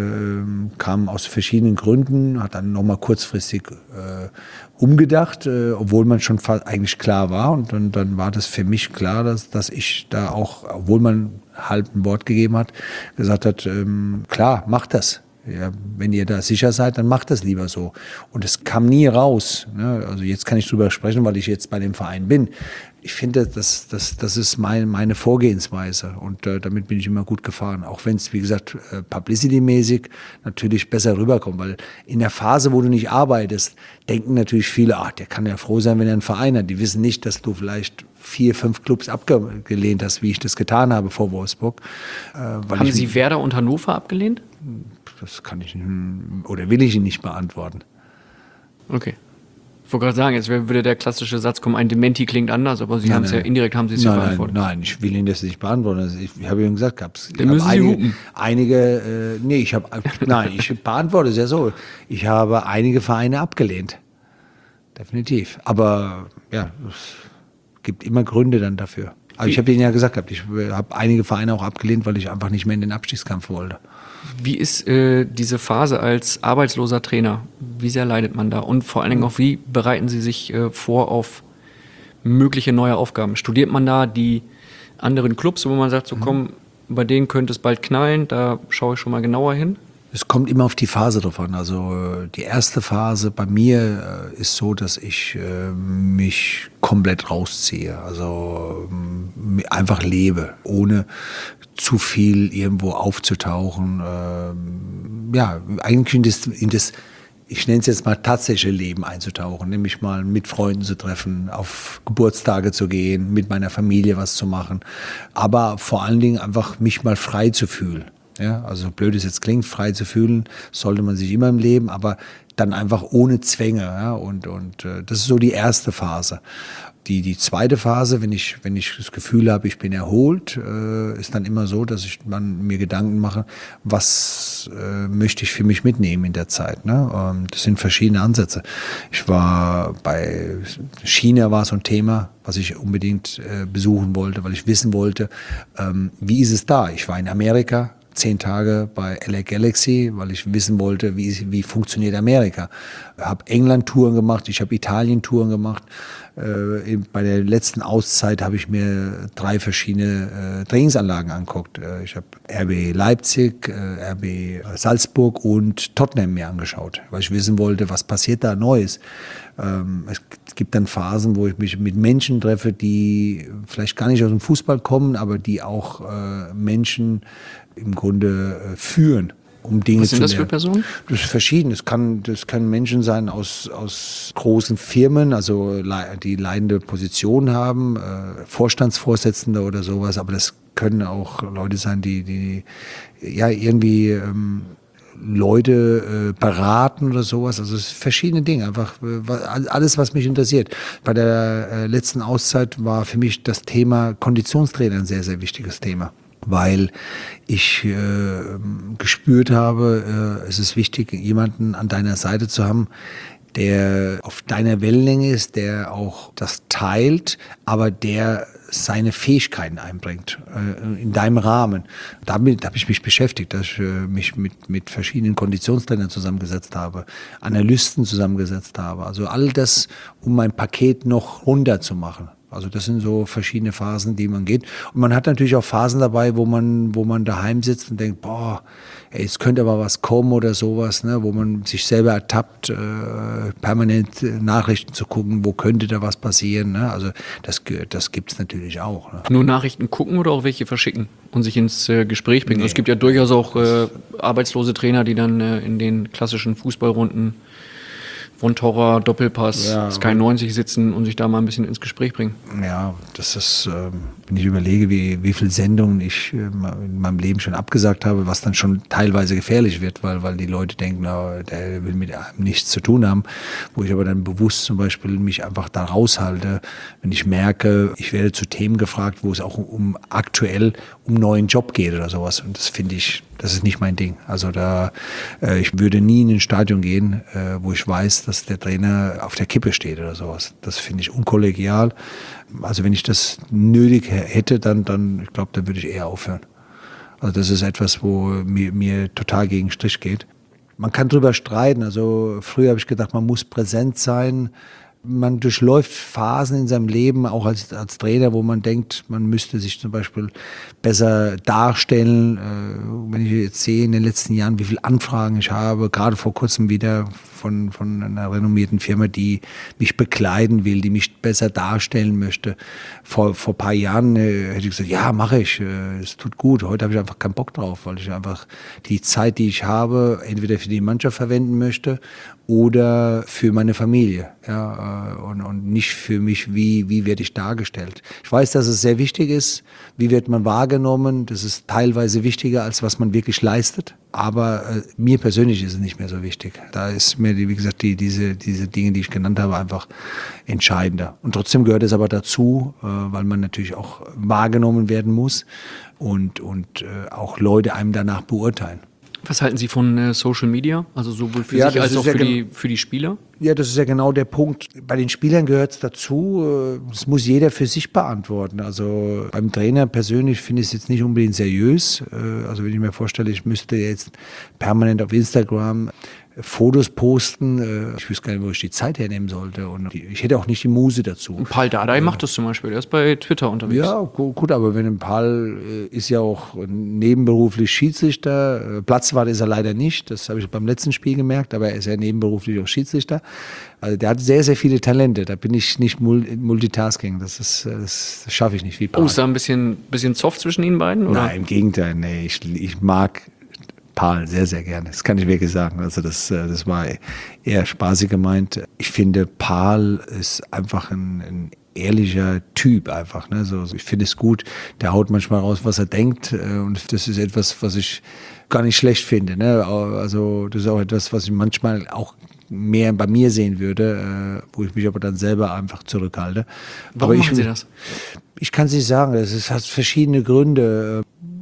äh, kam aus verschiedenen Gründen, hat dann nochmal kurzfristig äh, umgedacht, äh, obwohl man schon eigentlich klar war. Und dann, dann war das für mich klar, dass, dass ich da auch, obwohl man halb ein Wort gegeben hat, gesagt hat, ähm, klar, macht das. Ja, wenn ihr da sicher seid, dann macht das lieber so. Und es kam nie raus. Ne? Also jetzt kann ich drüber sprechen, weil ich jetzt bei dem Verein bin. Ich finde, das, das, das ist mein, meine Vorgehensweise und äh, damit bin ich immer gut gefahren. Auch wenn es, wie gesagt, äh, publicity-mäßig natürlich besser rüberkommt. Weil in der Phase, wo du nicht arbeitest, denken natürlich viele, ach, der kann ja froh sein, wenn er einen Verein hat. Die wissen nicht, dass du vielleicht vier, fünf Clubs abgelehnt hast, wie ich das getan habe vor Wolfsburg. Äh, weil Haben ich, Sie Werder und Hannover abgelehnt? Das kann ich oder will ich Ihnen nicht beantworten. Okay. Ich wollte gerade sagen, jetzt würde der klassische Satz kommen, ein Dementi klingt anders, aber Sie haben es ja indirekt, haben Sie es ja nein, beantwortet. Nein, nein, ich will Ihnen das nicht beantworten. Also ich, ich habe Ihnen gesagt, gab's, Dann müssen hab Sie einige, hupen. einige äh, nee, ich habe, nein, ich beantworte es ja so. Ich habe einige Vereine abgelehnt. Definitiv. Aber ja, es gibt immer Gründe dann dafür. Aber ich habe Ihnen ja gesagt, ich habe einige Vereine auch abgelehnt, weil ich einfach nicht mehr in den Abstiegskampf wollte. Wie ist äh, diese Phase als arbeitsloser Trainer? Wie sehr leidet man da? Und vor allen Dingen auch, wie bereiten Sie sich äh, vor auf mögliche neue Aufgaben? Studiert man da die anderen Clubs, wo man sagt, so komm, bei denen könnte es bald knallen, da schaue ich schon mal genauer hin? Es kommt immer auf die Phase drauf an. Also äh, die erste Phase bei mir äh, ist so, dass ich äh, mich komplett rausziehe. Also ähm, einfach lebe, ohne zu viel irgendwo aufzutauchen. Ähm, ja, eigentlich in das, in das, ich nenne es jetzt mal tatsächliche Leben einzutauchen, nämlich mal mit Freunden zu treffen, auf Geburtstage zu gehen, mit meiner Familie was zu machen, aber vor allen Dingen einfach mich mal frei zu fühlen. Ja, also blöd es jetzt klingt, frei zu fühlen, sollte man sich immer im Leben, aber dann einfach ohne Zwänge. Ja, und und äh, das ist so die erste Phase. Die, die zweite Phase, wenn ich, wenn ich das Gefühl habe, ich bin erholt, äh, ist dann immer so, dass ich man mir Gedanken mache, was äh, möchte ich für mich mitnehmen in der Zeit. Ne? Ähm, das sind verschiedene Ansätze. Ich war bei China war so ein Thema, was ich unbedingt äh, besuchen wollte, weil ich wissen wollte, ähm, wie ist es da? Ich war in Amerika, zehn Tage bei L A Galaxy, weil ich wissen wollte, wie, wie funktioniert Amerika. Ich habe England-Touren gemacht, ich habe Italien-Touren gemacht. Äh, bei der letzten Auszeit habe ich mir drei verschiedene äh, Trainingsanlagen angeguckt. Äh, ich habe R B Leipzig, äh, R B Salzburg und Tottenham mir angeschaut, weil ich wissen wollte, was passiert da Neues. Ähm, es gibt dann Phasen, wo ich mich mit Menschen treffe, die vielleicht gar nicht aus dem Fußball kommen, aber die auch äh, Menschen im Grunde äh, führen. Um Dinge Was sind zu das für lernen. Personen? Das ist verschieden. Das kann, das können Menschen sein aus, aus großen Firmen, also die leitende Position haben, äh, Vorstandsvorsitzende oder sowas. Aber das können auch Leute sein, die, die ja irgendwie ähm, Leute äh, beraten oder sowas. Also es sind verschiedene Dinge. Einfach äh, alles, was mich interessiert. Bei der äh, letzten Auszeit war für mich das Thema Konditionstrainer ein sehr, sehr wichtiges Thema. Weil ich äh, gespürt habe, äh, es ist wichtig, jemanden an deiner Seite zu haben, der auf deiner Wellenlänge ist, der auch das teilt, aber der seine Fähigkeiten einbringt äh, in deinem Rahmen. Damit habe ich mich beschäftigt, dass ich äh, mich mit, mit verschiedenen Konditionstrainern zusammengesetzt habe, Analysten zusammengesetzt habe. Also all das, um mein Paket noch runter zu machen. Also das sind so verschiedene Phasen, die man geht. Und man hat natürlich auch Phasen dabei, wo man, wo man daheim sitzt und denkt, boah, ey, es könnte aber was kommen oder sowas, ne, wo man sich selber ertappt, äh, permanent Nachrichten zu gucken, wo könnte da was passieren. Ne? Also das, das gibt es natürlich auch. Ne? Nur Nachrichten gucken oder auch welche verschicken und sich ins äh, Gespräch bringen? Nee. Es gibt ja durchaus auch äh, arbeitslose Trainer, die dann äh, in den klassischen Fußballrunden Von Torra, Doppelpass, Ja, Sky neunzig sitzen und sich da mal ein bisschen ins Gespräch bringen. Ja, das ist, ähm, wenn ich überlege, wie, wie viele Sendungen ich äh, in meinem Leben schon abgesagt habe, was dann schon teilweise gefährlich wird, weil, weil die Leute denken, na, der will mit einem nichts zu tun haben, wo ich aber dann bewusst zum Beispiel mich einfach da raushalte, wenn ich merke, ich werde zu Themen gefragt, wo es auch um aktuell um einen neuen Job geht oder sowas. Und das finde ich, das ist nicht mein Ding. Also da, äh, ich würde nie in ein Stadion gehen, äh, wo ich weiß, dass der Trainer auf der Kippe steht oder sowas. Das finde ich unkollegial. Also wenn ich das nötig hätte, dann, dann ich glaube, dann würde ich eher aufhören. Also das ist etwas, wo mir, mir total gegen den Strich geht. Man kann drüber streiten. Also früher habe ich gedacht, man muss präsent sein. Man durchläuft Phasen in seinem Leben, auch als, als Trainer, wo man denkt, man müsste sich zum Beispiel besser darstellen. Äh, wenn ich jetzt sehe in den letzten Jahren, wie viele Anfragen ich habe, gerade vor kurzem wieder von, von einer renommierten Firma, die mich bekleiden will, die mich besser darstellen möchte. Vor, vor ein paar Jahren äh, hätte ich gesagt, ja, mache ich, äh, es tut gut. Heute habe ich einfach keinen Bock drauf, weil ich einfach die Zeit, die ich habe, entweder für die Mannschaft verwenden möchte oder für meine Familie, ja, und, und nicht für mich, wie, wie werde ich dargestellt. Ich weiß, dass es sehr wichtig ist, wie wird man wahrgenommen, das ist teilweise wichtiger, als was man wirklich leistet, aber äh, mir persönlich ist es nicht mehr so wichtig. Da ist mir, wie gesagt, die, diese, diese Dinge, die ich genannt habe, einfach entscheidender. Und trotzdem gehört es aber dazu, äh, weil man natürlich auch wahrgenommen werden muss und, und äh, auch Leute einem danach beurteilen. Was halten Sie von äh, Social Media? Also sowohl für Ja, sich das als ist auch ja für, gen- die, für die Spieler? Ja, das ist ja genau der Punkt. Bei den Spielern gehört es dazu. Das muss jeder für sich beantworten. Also beim Trainer persönlich finde ich es jetzt nicht unbedingt seriös. Also wenn ich mir vorstelle, ich müsste jetzt permanent auf Instagram Fotos posten. Ich wüsste gar nicht, wo ich die Zeit hernehmen sollte. Und ich hätte auch nicht die Muse dazu. Paul Dardai macht das zum Beispiel. Der ist bei Twitter unterwegs. Ja, gu- gut, aber wenn ein Paul äh, ist ja auch nebenberuflich Schiedsrichter. Äh, Platzwart ist er leider nicht. Das habe ich beim letzten Spiel gemerkt, aber er ist ja nebenberuflich auch Schiedsrichter. Also der hat sehr, sehr viele Talente. Da bin ich nicht mul- Multitasking. Das ist, äh, das, das schaffe ich nicht wie Paul. Oh, ist da ein bisschen, bisschen Zoff zwischen Ihnen beiden? Oder? Nein, im Gegenteil. Nee, ich, ich mag Paul sehr, sehr gerne. Das kann ich wirklich sagen. Also das, äh, das war eher spaßig gemeint. Ich finde, Paul ist einfach ein, ein ehrlicher Typ einfach. Ne? So, ich finde es gut. Der haut manchmal raus, was er denkt. äh, Und das ist etwas, was ich gar nicht schlecht finde. Ne? Also das ist auch etwas, was ich manchmal auch mehr bei mir sehen würde, äh, wo ich mich aber dann selber einfach zurückhalte. Warum aber machen ich, Sie das? Ich kann es nicht sagen. Es hat verschiedene Gründe.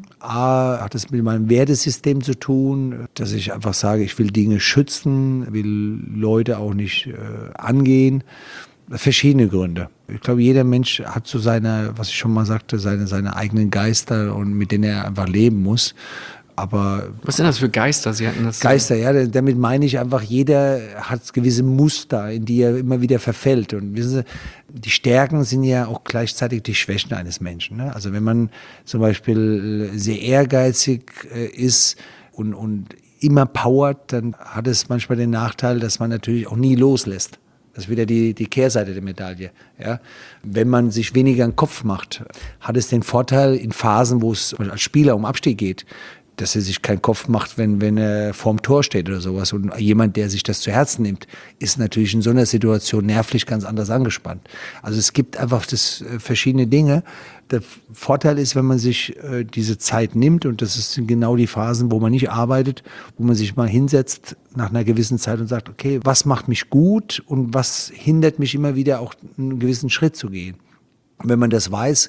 A, hat es mit meinem Wertesystem zu tun, dass ich einfach sage, ich will Dinge schützen, will Leute auch nicht äh, angehen. Verschiedene Gründe. Ich glaube, jeder Mensch hat so seine, was ich schon mal sagte, seine, seine eigenen Geister, und mit denen er einfach leben muss. Aber Was sind das für Geister? Sie hatten das Geister, ja, damit meine ich einfach, jeder hat gewisse Muster, in die er immer wieder verfällt. Und wissen Sie, die Stärken sind ja auch gleichzeitig die Schwächen eines Menschen. Ne? Also wenn man zum Beispiel sehr ehrgeizig äh, ist und, und immer powert, dann hat es manchmal den Nachteil, dass man natürlich auch nie loslässt. Das ist wieder die, die Kehrseite der Medaille. Ja? Wenn man sich weniger einen Kopf macht, hat es den Vorteil in Phasen, wo es als Spieler um Abstieg geht, dass er sich keinen Kopf macht, wenn, wenn er vorm Tor steht oder sowas. Und jemand, der sich das zu Herzen nimmt, ist natürlich in so einer Situation nervlich ganz anders angespannt. Also es gibt einfach das, äh, verschiedene Dinge. Der Vorteil ist, wenn man sich äh, diese Zeit nimmt, und das sind genau die Phasen, wo man nicht arbeitet, wo man sich mal hinsetzt nach einer gewissen Zeit und sagt, okay, was macht mich gut und was hindert mich immer wieder auch einen gewissen Schritt zu gehen. Und wenn man das weiß,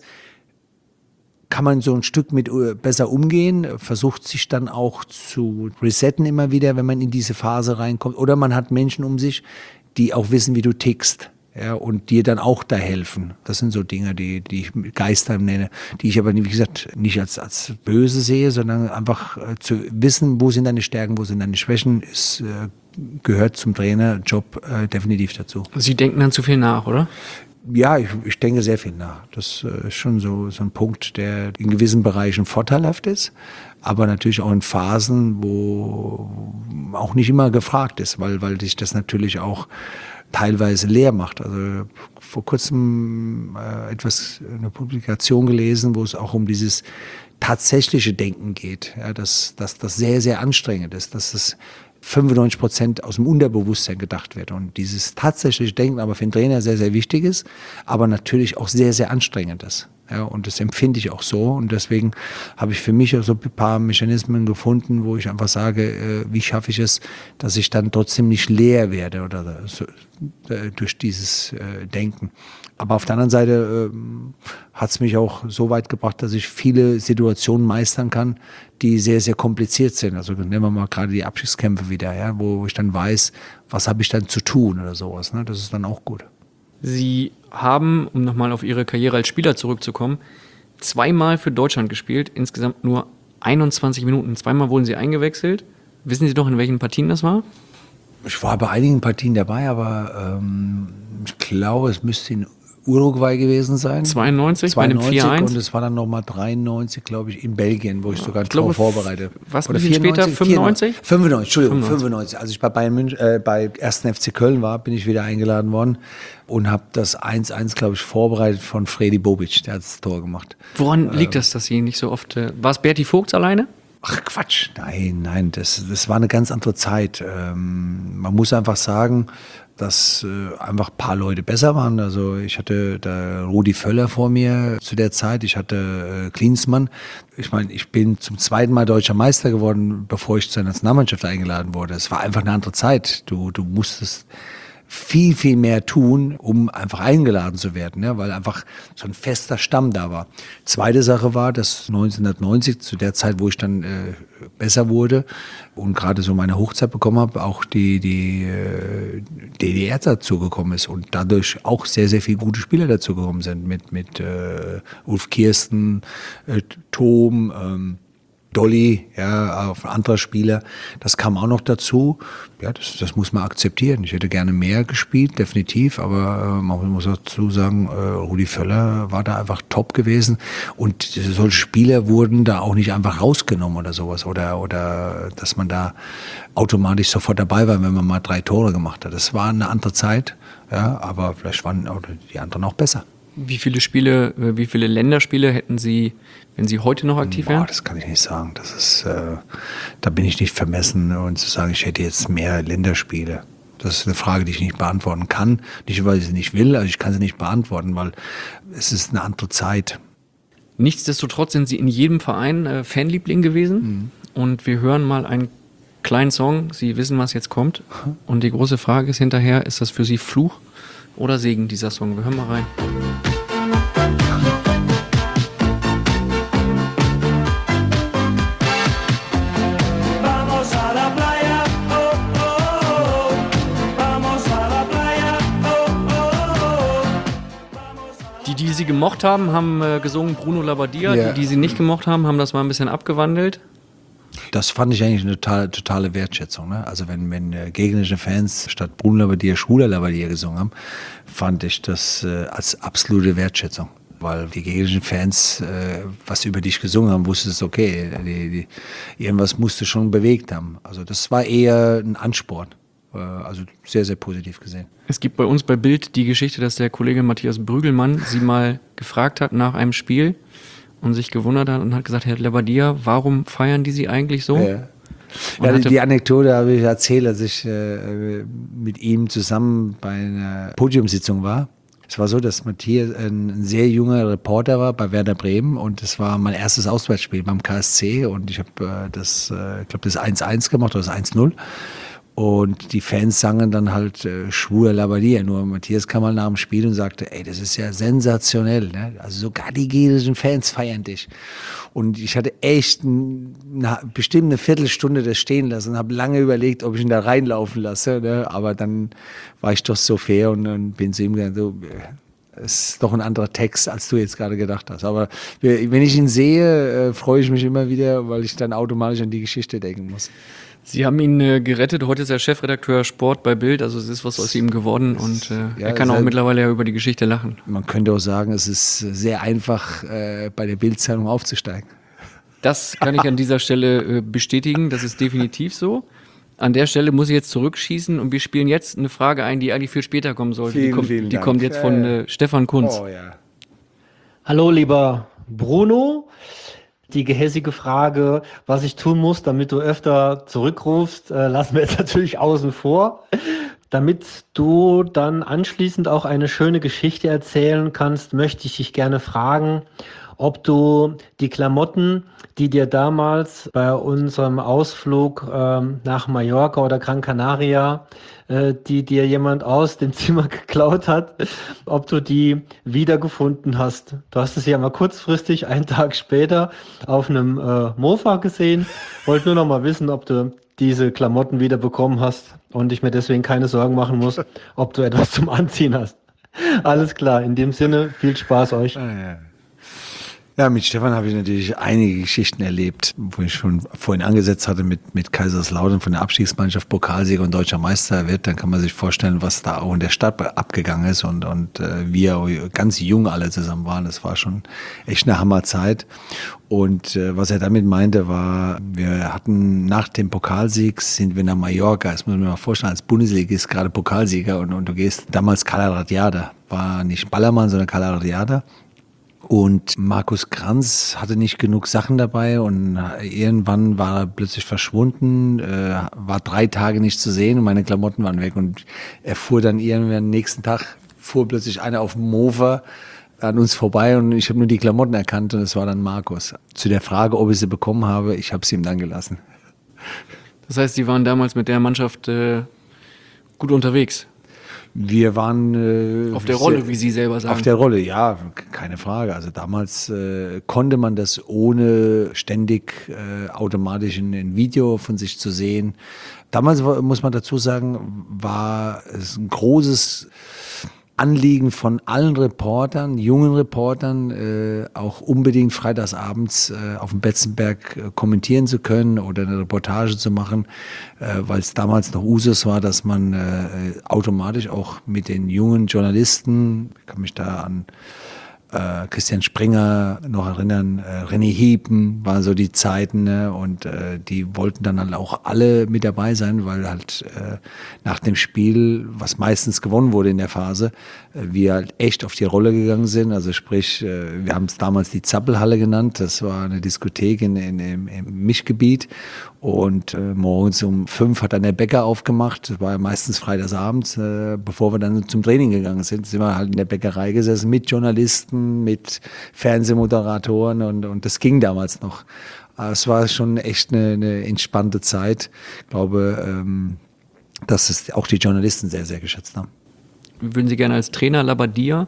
kann man so ein Stück mit besser umgehen, versucht sich dann auch zu resetten immer wieder, wenn man in diese Phase reinkommt. Oder man hat Menschen um sich, die auch wissen, wie du tickst, ja, und dir dann auch da helfen. Das sind so Dinge, die, die ich Geister nenne, die ich aber, wie gesagt, nicht als, als böse sehe, sondern einfach äh, zu wissen, wo sind deine Stärken, wo sind deine Schwächen, ist, äh, gehört zum Trainerjob äh, definitiv dazu. Sie denken dann zu viel nach, oder? Ja, ich, ich denke sehr viel nach. Das äh, ist schon so, so ein Punkt, der in gewissen Bereichen vorteilhaft ist, aber natürlich auch in Phasen, wo auch nicht immer gefragt ist, weil, weil sich das natürlich auch teilweise leer macht. Also vor kurzem äh, etwas, eine Publikation gelesen, wo es auch um dieses tatsächliche Denken geht, ja, dass, dass das sehr, sehr anstrengend ist, dass es fünfundneunzig Prozent aus dem Unterbewusstsein gedacht wird. Und dieses tatsächliche Denken aber für den Trainer sehr, sehr wichtig ist, aber natürlich auch sehr, sehr anstrengend ist. Ja, und das empfinde ich auch so. Und deswegen habe ich für mich auch so ein paar Mechanismen gefunden, wo ich einfach sage, äh, wie schaffe ich es, dass ich dann trotzdem nicht leer werde oder so, äh, durch dieses äh, Denken. Aber auf der anderen Seite äh, hat es mich auch so weit gebracht, dass ich viele Situationen meistern kann, die sehr, sehr kompliziert sind. Also nehmen wir mal gerade die Abschiedskämpfe wieder, ja, wo ich dann weiß, was habe ich dann zu tun oder sowas. Ne? Das ist dann auch gut. Sie haben, um nochmal auf Ihre Karriere als Spieler zurückzukommen, zweimal für Deutschland gespielt, insgesamt nur einundzwanzig Minuten. Zweimal wurden Sie eingewechselt. Wissen Sie doch, in welchen Partien das war? Ich war bei einigen Partien dabei, aber ähm, ich glaube, es müsste in Uruguay gewesen sein. zweiundneunzig, zweiundneunzig bei dem vier eins. Und es war dann nochmal dreiundneunzig, glaube ich, in Belgien, wo ich sogar ein Ich glaube, Tor vorbereitet. Was, ein Oder bisschen später, fünfundneunzig? fünfundneunzig, Entschuldigung, fünfundneunzig. fünfundneunzig. Als ich bei Bayern München, äh, bei ersten F C Köln war, bin ich wieder eingeladen worden und habe das eins eins, glaube ich, vorbereitet von Fredi Bobic, der hat das Tor gemacht. Woran liegt das, dass Sie nicht so oft... Äh, war es Berti Vogts alleine? Ach Quatsch, nein, nein, das, das war eine ganz andere Zeit. Ähm, man muss einfach sagen, dass äh, einfach ein paar Leute besser waren. Also ich hatte da Rudi Völler vor mir zu der Zeit, ich hatte äh, Klinsmann. Ich meine, ich bin zum zweiten Mal deutscher Meister geworden, bevor ich zur Nationalmannschaft eingeladen wurde. Es war einfach eine andere Zeit. Du, du musstest viel, viel mehr tun, um einfach eingeladen zu werden, ne? Weil einfach so ein fester Stamm da war. Zweite Sache war, dass neunzehnhundertneunzig, zu der Zeit, wo ich dann äh, besser wurde und gerade so meine Hochzeit bekommen habe, auch die, die äh, D D R dazugekommen ist und dadurch auch sehr, sehr viele gute Spieler dazugekommen sind mit, mit äh, Ulf Kirsten, äh, Tom, ähm, Dolly, ja, auf anderer Spieler, das kam auch noch dazu. Ja, das, das muss man akzeptieren. Ich hätte gerne mehr gespielt, definitiv, aber äh, man muss dazu sagen, äh, Rudi Völler war da einfach top gewesen und solche Spieler wurden da auch nicht einfach rausgenommen oder sowas oder, oder dass man da automatisch sofort dabei war, wenn man mal drei Tore gemacht hat. Das war eine andere Zeit, ja, aber vielleicht waren die anderen auch besser. Wie viele Spiele, äh, wie viele Länderspiele hätten Sie, wenn Sie heute noch aktiv wären? Boah, das kann ich nicht sagen. Das ist, äh, da bin ich nicht vermessen und zu sagen, ich hätte jetzt mehr Länderspiele. Das ist eine Frage, die ich nicht beantworten kann. Nicht, weil ich sie nicht will, also ich kann sie nicht beantworten, weil es ist eine andere Zeit. Nichtsdestotrotz sind Sie in jedem Verein äh, Fanliebling gewesen. Mhm. Und wir hören mal einen kleinen Song. Sie wissen, was jetzt kommt. Und die große Frage ist hinterher, ist das für Sie Fluch oder Segen, dieser Song? Wir hören mal rein. Die, die Sie gemocht haben, haben äh, gesungen Bruno Labbadia. Ja. Die, die Sie nicht gemocht haben, haben das mal ein bisschen abgewandelt. Das fand ich eigentlich eine totale, totale Wertschätzung. Ne? Also wenn, wenn äh, gegnerische Fans statt Bruno Labbadia Schwuler Labbadia gesungen haben, fand ich das äh, als absolute Wertschätzung. Weil die gegnerischen Fans äh, was über dich gesungen haben, wusstest du, okay, die, die, irgendwas musst du schon bewegt haben. Also das war eher ein Ansporn. Äh, also sehr, sehr positiv gesehen. Es gibt bei uns bei Bild die Geschichte, dass der Kollege Matthias Brügelmann Sie mal gefragt hat nach einem Spiel und sich gewundert hat und hat gesagt, Herr Labbadia, warum feiern die Sie eigentlich so? Ja, ja die, die Anekdote habe ich erzählt, als ich äh, mit ihm zusammen bei einer Podiumssitzung war. Es war so, dass Matthias ein sehr junger Reporter war bei Werder Bremen und es war mein erstes Auswärtsspiel beim K S C und ich habe äh, das, äh, ich glaube, das eins eins gemacht oder das eins null. Und die Fans sangen dann halt äh, Schwuler Labbadia. Nur Matthias kam mal nach dem Spiel und sagte, ey, das ist ja sensationell. Ne? Also sogar die gegnerischen Fans feiern dich. Und ich hatte echt ein, eine, bestimmt eine Viertelstunde das stehen lassen und habe lange überlegt, ob ich ihn da reinlaufen lasse. Ne? Aber dann war ich doch so fair und, und bin zu ihm gesagt, so, es ist doch ein anderer Text, als du jetzt gerade gedacht hast. Aber wenn ich ihn sehe, äh, freue ich mich immer wieder, weil ich dann automatisch an die Geschichte denken muss. Sie haben ihn äh, gerettet. Heute ist er Chefredakteur Sport bei Bild. Also es ist was aus ihm geworden und äh, ja, er kann auch halt, mittlerweile ja über die Geschichte lachen. Man könnte auch sagen, es ist sehr einfach, äh, bei der Bild-Zeitung aufzusteigen. Das kann ich an dieser Stelle äh, bestätigen. Das ist definitiv so. An der Stelle muss ich jetzt zurückschießen und wir spielen jetzt eine Frage ein, die eigentlich viel später kommen sollte. Vielen, die kommt, vielen die Dank. kommt jetzt von äh, Stefan Kunz. Oh ja. Hallo lieber Bruno, Die gehässige Frage, was ich tun muss, damit du öfter zurückrufst, äh, lassen wir jetzt natürlich außen vor. Damit du dann anschließend auch eine schöne Geschichte erzählen kannst, möchte ich dich gerne fragen, ob du die Klamotten, die dir damals bei unserem Ausflug ähm, nach Mallorca oder Gran Canaria, äh, die dir jemand aus dem Zimmer geklaut hat, ob du die wiedergefunden hast. Du hast es ja mal kurzfristig, einen Tag später, auf einem äh, Mofa gesehen. Wollte nur noch mal wissen, ob du diese Klamotten wieder bekommen hast und ich mir deswegen keine Sorgen machen muss, ob du etwas zum Anziehen hast. Alles klar, in dem Sinne, viel Spaß euch. Ah, ja. Ja, mit Stefan habe ich natürlich einige Geschichten erlebt, wo ich schon vorhin angesetzt hatte mit, mit Kaiserslautern von der Abstiegsmannschaft, Pokalsieger und deutscher Meister wird. Dann kann man sich vorstellen, was da auch in der Stadt abgegangen ist und, und äh, wir ganz jung alle zusammen waren. Das war schon echt eine Hammerzeit. Und äh, was er damit meinte, war, wir hatten nach dem Pokalsieg sind wir nach Mallorca. Das muss man sich mal vorstellen, als Bundesligist gerade Pokalsieger und, und du gehst damals Cala Radiada. War nicht Ballermann, sondern Cala Radiada. Und Markus Kranz hatte nicht genug Sachen dabei und irgendwann war er plötzlich verschwunden, äh, war drei Tage nicht zu sehen und meine Klamotten waren weg. Und er fuhr dann irgendwann am nächsten Tag, fuhr plötzlich einer auf dem Mofa an uns vorbei und ich habe nur die Klamotten erkannt und es war dann Markus. Zu der Frage, ob ich sie bekommen habe, ich habe sie ihm dann gelassen. Das heißt, Sie waren damals mit der Mannschaft äh, gut unterwegs? Wir waren äh, auf der Rolle, wie Sie selber sagen. Auf der Rolle, ja, keine Frage. Also damals äh, konnte man das ohne ständig äh, automatisch in ein Video von sich zu sehen. Damals war, muss man dazu sagen, war es ein großes Anliegen von allen Reportern, jungen Reportern, äh, auch unbedingt freitagsabends äh, auf dem Betzenberg äh, kommentieren zu können oder eine Reportage zu machen, äh, weil es damals noch Usus war, dass man äh, automatisch auch mit den jungen Journalisten, ich kann mich da an äh, Christian Springer noch erinnern, äh, René Hiepen waren so die Zeiten, ne? Und äh, die wollten dann halt auch alle mit dabei sein, weil halt äh, nach dem Spiel, was meistens gewonnen wurde in der Phase, äh, wir halt echt auf die Rolle gegangen sind, also sprich, äh, wir haben es damals die Zappelhalle genannt, das war eine Diskothek in, in, im, im Mischgebiet und äh, morgens um fünf hat dann der Bäcker aufgemacht, das war ja meistens freitagsabends, äh, bevor wir dann zum Training gegangen sind, sind wir halt in der Bäckerei gesessen mit Journalisten, mit Fernsehmoderatoren und, und das ging damals noch. Es war schon echt eine, eine entspannte Zeit. Ich glaube, ähm, dass es auch die Journalisten sehr, sehr geschätzt haben. Würden Sie gerne als Trainer Labbadia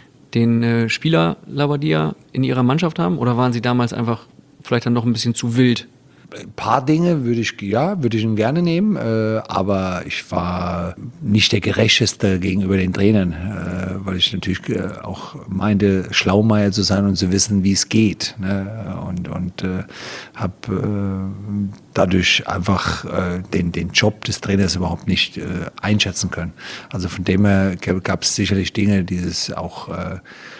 den äh, Spieler Labbadia in Ihrer Mannschaft haben oder waren Sie damals einfach vielleicht dann noch ein bisschen zu wild? Ein paar Dinge würde ich, ja, würde ich ihn gerne nehmen, äh, aber ich war nicht der Gerechteste gegenüber den Trainern, äh, weil ich natürlich äh, auch meinte, Schlaumeier zu sein und zu wissen, wie es geht, ne? Und, und äh, habe äh, dadurch einfach äh, den, den Job des Trainers überhaupt nicht äh, einschätzen können. Also von dem her gab es sicherlich Dinge, dieses auch äh,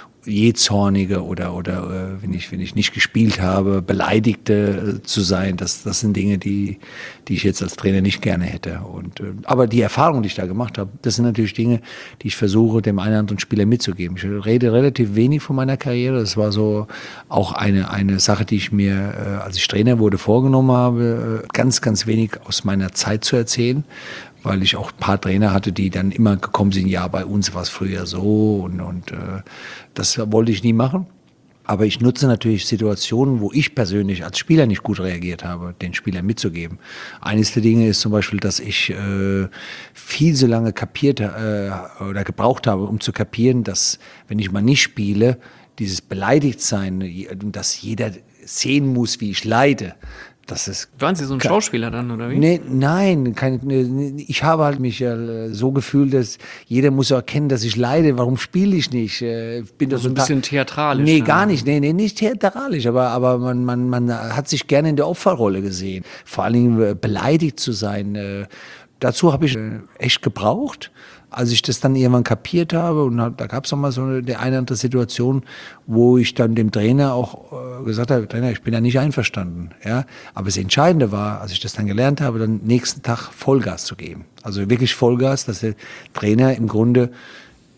jähzornige oder oder äh, wenn ich wenn ich nicht gespielt habe, beleidigte äh, zu sein, das das sind Dinge, die die ich jetzt als Trainer nicht gerne hätte. Und äh, aber die Erfahrung, die ich da gemacht habe, das sind natürlich Dinge, die ich versuche dem einen oder anderen Spieler mitzugeben. Ich rede relativ wenig von meiner Karriere. Das war so auch eine eine Sache, die ich mir, äh, als ich Trainer wurde, vorgenommen habe, äh, ganz ganz wenig aus meiner Zeit zu erzählen, weil ich auch ein paar Trainer hatte, die dann immer gekommen sind, ja, bei uns war es früher so und, und äh, das wollte ich nie machen. Aber ich nutze natürlich Situationen, wo ich persönlich als Spieler nicht gut reagiert habe, den Spielern mitzugeben. Eines der Dinge ist zum Beispiel, dass ich äh, viel so lange kapiert äh, oder gebraucht habe, um zu kapieren, dass, wenn ich mal nicht spiele, dieses Beleidigtsein, dass jeder sehen muss, wie ich leide. Das ist Waren Sie so ein Schauspieler dann, oder wie? Nee, nein, kein, nee, ich habe halt mich äh, so gefühlt, dass jeder muss ja erkennen, dass ich leide. Warum spiele ich nicht? Äh, bin also ein bisschen theatralisch. Nee, ja. gar nicht. Nee, nee, nicht theatralisch, aber, aber man, man, man hat sich gerne in der Opferrolle gesehen. Vor allen Dingen äh, beleidigt zu sein. Äh, dazu habe ich äh, echt gebraucht. Als ich das dann irgendwann kapiert habe, und da gab es auch mal so eine, eine oder andere Situation, wo ich dann dem Trainer auch äh, gesagt habe, Trainer, ich bin da nicht einverstanden. Ja? Aber das Entscheidende war, als ich das dann gelernt habe, dann nächsten Tag Vollgas zu geben. Also wirklich Vollgas, dass der Trainer im Grunde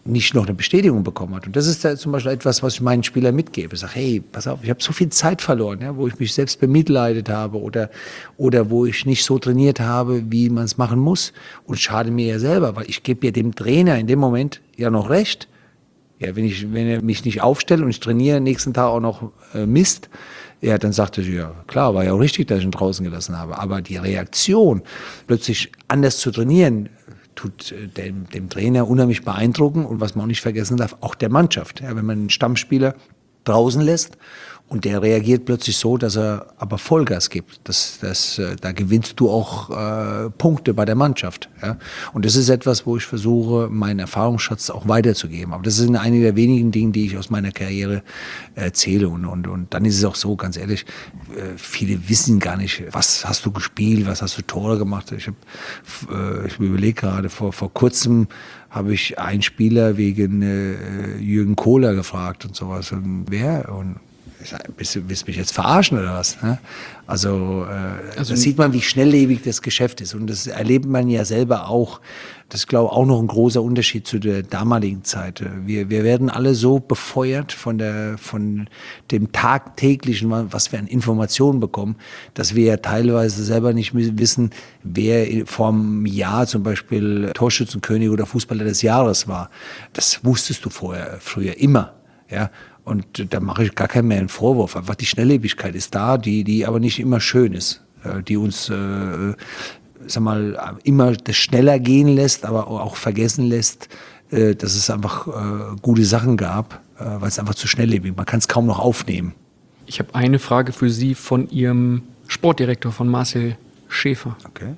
nicht noch eine Bestätigung bekommen hat. Und das ist da zum Beispiel etwas, was ich meinen Spielern mitgebe. Ich sage, hey, pass auf, ich habe so viel Zeit verloren, ja, wo ich mich selbst bemitleidet habe oder, oder wo ich nicht so trainiert habe, wie man es machen muss. Und schade mir ja selber, weil ich gebe ja dem Trainer in dem Moment ja noch recht. Ja, wenn ich, wenn er mich nicht aufstellt und ich trainiere nächsten Tag auch noch äh, Mist, ja, dann sagte ich, ja, klar, war ja auch richtig, dass ich ihn draußen gelassen habe. Aber die Reaktion, plötzlich anders zu trainieren, tut dem, dem Trainer unheimlich beeindrucken und was man auch nicht vergessen darf, auch der Mannschaft. Ja, wenn man einen Stammspieler draußen lässt und der reagiert plötzlich so, dass er aber Vollgas gibt. Das, das, da gewinnst du auch äh, Punkte bei der Mannschaft. Ja? Und das ist etwas, wo ich versuche, meinen Erfahrungsschatz auch weiterzugeben. Aber das sind einige der wenigen Dinge, die ich aus meiner Karriere erzähle. Und, und, und dann ist es auch so, ganz ehrlich, äh, viele wissen gar nicht, was hast du gespielt, was hast du Tore gemacht. Ich, hab, äh, ich überlege gerade, vor, vor kurzem habe ich einen Spieler wegen äh, Jürgen Kohler gefragt und sowas. Und wer? Und ich sag, willst du willst mich jetzt verarschen oder was? Ne? Also, äh, also da sieht man, wie schnelllebig das Geschäft ist. Und das erlebt man ja selber auch. Das ist, glaube ich, auch noch ein großer Unterschied zu der damaligen Zeit. Wir, wir werden alle so befeuert von, der, von dem tagtäglichen, was wir an Informationen bekommen, dass wir ja teilweise selber nicht wissen, wer vor einem Jahr zum Beispiel Torschützenkönig oder Fußballer des Jahres war. Das wusstest du vorher, früher immer. Ja? Und da mache ich gar keinen mehr einen Vorwurf. Einfach die Schnelllebigkeit ist da, die, die aber nicht immer schön ist, die uns äh, sag mal, immer das schneller gehen lässt, aber auch vergessen lässt, äh, dass es einfach äh, gute Sachen gab, äh, weil es einfach zu schnelllebig ist. Man kann es kaum noch aufnehmen. Ich habe eine Frage für Sie von Ihrem Sportdirektor, von Marcel Schäfer. Okay.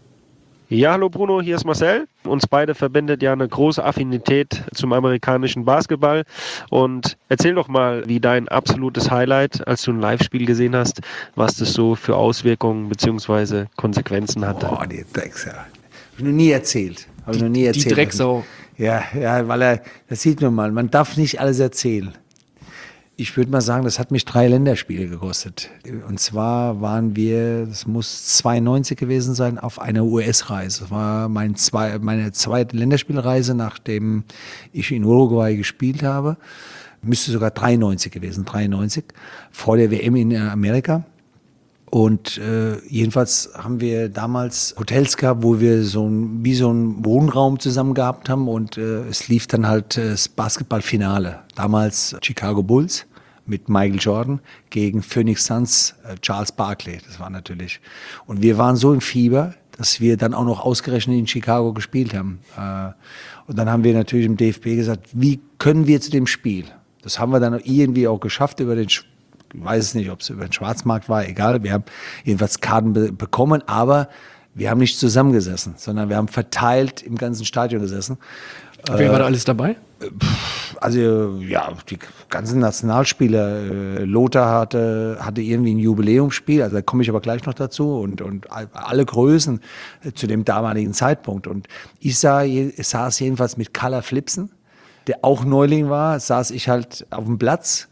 Ja, hallo Bruno, hier ist Marcel. Uns beide verbindet ja eine große Affinität zum amerikanischen Basketball. Und erzähl doch mal, wie dein absolutes Highlight, als du ein Live-Spiel gesehen hast, was das so für Auswirkungen bzw. Konsequenzen hatte. Boah, die Drecksau. Habe ich noch nie erzählt. Habe ich noch nie erzählt. Die Drecksau. Ja, ja, weil er, das sieht man mal, man darf nicht alles erzählen. Ich würde mal sagen, das hat mich drei Länderspiele gekostet. Und zwar waren wir, das muss zweiundneunzig gewesen sein, auf einer U S-Reise. Das war mein zwei, meine zweite Länderspielreise, nachdem ich in Uruguay gespielt habe. Müsste sogar dreiundneunzig gewesen, dreiundneunzig, vor der W M in Amerika. Und äh, jedenfalls haben wir damals Hotels gehabt, wo wir so ein, wie so einen Wohnraum zusammen gehabt haben und äh, es lief dann halt äh, das Basketballfinale. Damals Chicago Bulls mit Michael Jordan gegen Phoenix Suns, äh, Charles Barkley. Das war natürlich. Und wir waren so im Fieber, dass wir dann auch noch ausgerechnet in Chicago gespielt haben. Äh, und dann haben wir natürlich im D F B gesagt, wie können wir zu dem Spiel? Das haben wir dann irgendwie auch geschafft über den Spiel. Ich weiß es nicht, ob es über den Schwarzmarkt war, egal. Wir haben jedenfalls Karten be- bekommen, aber wir haben nicht zusammengesessen, sondern wir haben verteilt im ganzen Stadion gesessen. Wer war da alles dabei? Also ja, die ganzen Nationalspieler. Äh, Lothar hatte, hatte irgendwie ein Jubiläumsspiel, also da komme ich aber gleich noch dazu. Und, und alle Größen äh, zu dem damaligen Zeitpunkt. Und ich sah, saß jedenfalls mit Kalle Flipsen, der auch Neuling war, saß ich halt auf dem Platz.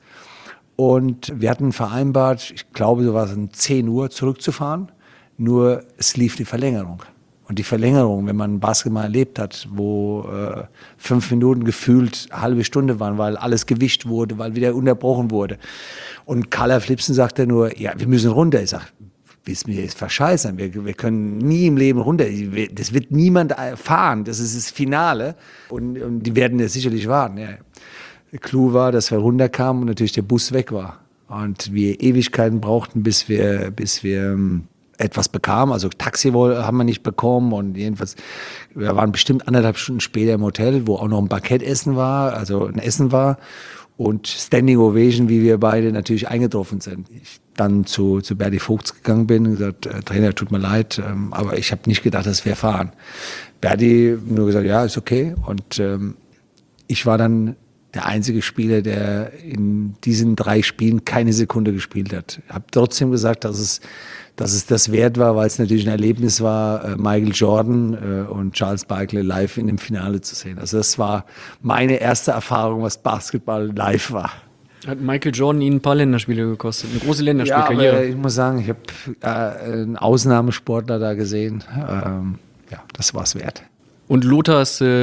Und wir hatten vereinbart, ich glaube, so war es um zehn Uhr zurückzufahren, nur es lief die Verlängerung. Und die Verlängerung, wenn man Basketball erlebt hat, wo äh, fünf Minuten gefühlt eine halbe Stunde waren, weil alles gewischt wurde, weil wieder unterbrochen wurde. Und Kalle Flipsen sagte nur, ja, wir müssen runter. Ich sage, willst du mir jetzt verscheißern? Wir, wir können nie im Leben runter. Das wird niemand erfahren. Das ist das Finale. Und, und die werden das sicherlich warten. Ja. Der Clou war, dass wir runterkamen und natürlich der Bus weg war. Und wir Ewigkeiten brauchten, bis wir, bis wir etwas bekamen. Also Taxi haben wir nicht bekommen. Und jedenfalls, wir waren bestimmt anderthalb Stunden später im Hotel, wo auch noch ein Bankettessen war, also ein Essen war. Und Standing Ovation, wie wir beide natürlich eingetroffen sind. Ich dann zu, zu Berti Vogts gegangen bin und gesagt, äh, Trainer, tut mir leid, ähm, aber ich habe nicht gedacht, dass wir fahren. Berti nur gesagt, ja, ist okay. Und ähm, ich war dann der einzige Spieler, der in diesen drei Spielen keine Sekunde gespielt hat. Ich habe trotzdem gesagt, dass es, dass es das wert war, weil es natürlich ein Erlebnis war, äh, Michael Jordan äh, und Charles Barkley live in dem Finale zu sehen. Also das war meine erste Erfahrung, was Basketball live war. Hat Michael Jordan Ihnen ein paar Länderspiele gekostet, eine große Länderspielkarriere. Ja, aber ich muss sagen, ich habe äh, einen Ausnahmesportler da gesehen. Ähm, ja, das war es wert. Und Lothars äh,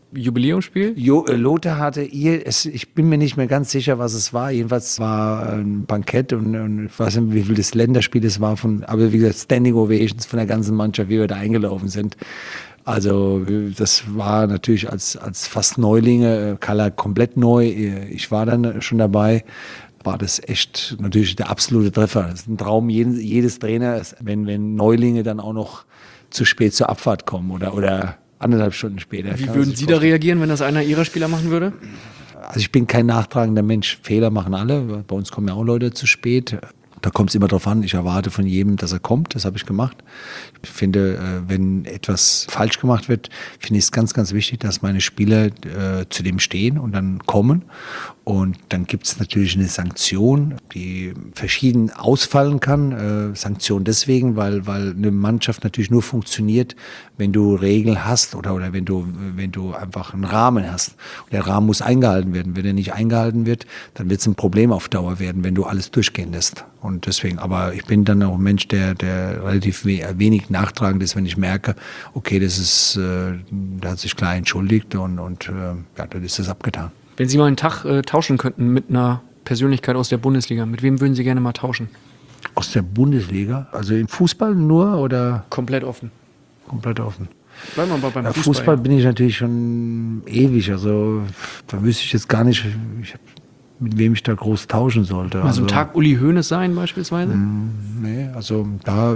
Jubiläumsspiel? Jo, äh, Lothar hatte ihr, es, ich bin mir nicht mehr ganz sicher, was es war. Jedenfalls war ein Bankett und, und ich weiß nicht, wie viel das Länderspiel es war, von, aber wie gesagt, Standing Ovations von der ganzen Mannschaft, wie wir da eingelaufen sind. Also das war natürlich als, als fast Neulinge, Kalla komplett neu, ich war dann schon dabei, war das echt natürlich der absolute Treffer. Das ist ein Traum jedes, jedes Trainers, wenn, wenn Neulinge dann auch noch zu spät zur Abfahrt kommen oder, oder anderthalb Stunden später. Wie würden Sie da reagieren, wenn das einer Ihrer Spieler machen würde? Also ich bin kein nachtragender Mensch. Fehler machen alle. Bei uns kommen ja auch Leute zu spät. Da kommt es immer drauf an. Ich erwarte von jedem, dass er kommt. Das habe ich gemacht. Ich finde, wenn etwas falsch gemacht wird, finde ich es ganz, ganz wichtig, dass meine Spieler äh, zu dem stehen und dann kommen. Und dann gibt es natürlich eine Sanktion, die verschieden ausfallen kann. Äh, Sanktion deswegen, weil, weil eine Mannschaft natürlich nur funktioniert, wenn du Regeln hast oder, oder wenn du, wenn du einfach einen Rahmen hast. Und der Rahmen muss eingehalten werden. Wenn er nicht eingehalten wird, dann wird es ein Problem auf Dauer werden, wenn du alles durchgehen lässt. Und deswegen, aber ich bin dann auch ein Mensch, der, der relativ wenig nachtragend ist, wenn ich merke, okay, das ist, äh, der hat sich klar entschuldigt und, und äh, ja, dann ist das abgetan. Wenn Sie mal einen Tag äh, tauschen könnten mit einer Persönlichkeit aus der Bundesliga, mit wem würden Sie gerne mal tauschen? Aus der Bundesliga? Also im Fußball nur oder? Komplett offen. Komplett offen. Bleiben wir mal beim Ja, Fußball. Fußball bin ich natürlich schon ewig, also da wüsste ich jetzt gar nicht, ich hab, mit wem ich da groß tauschen sollte. Mal so ein Tag Uli Hoeneß sein beispielsweise? Mh, nee, also da,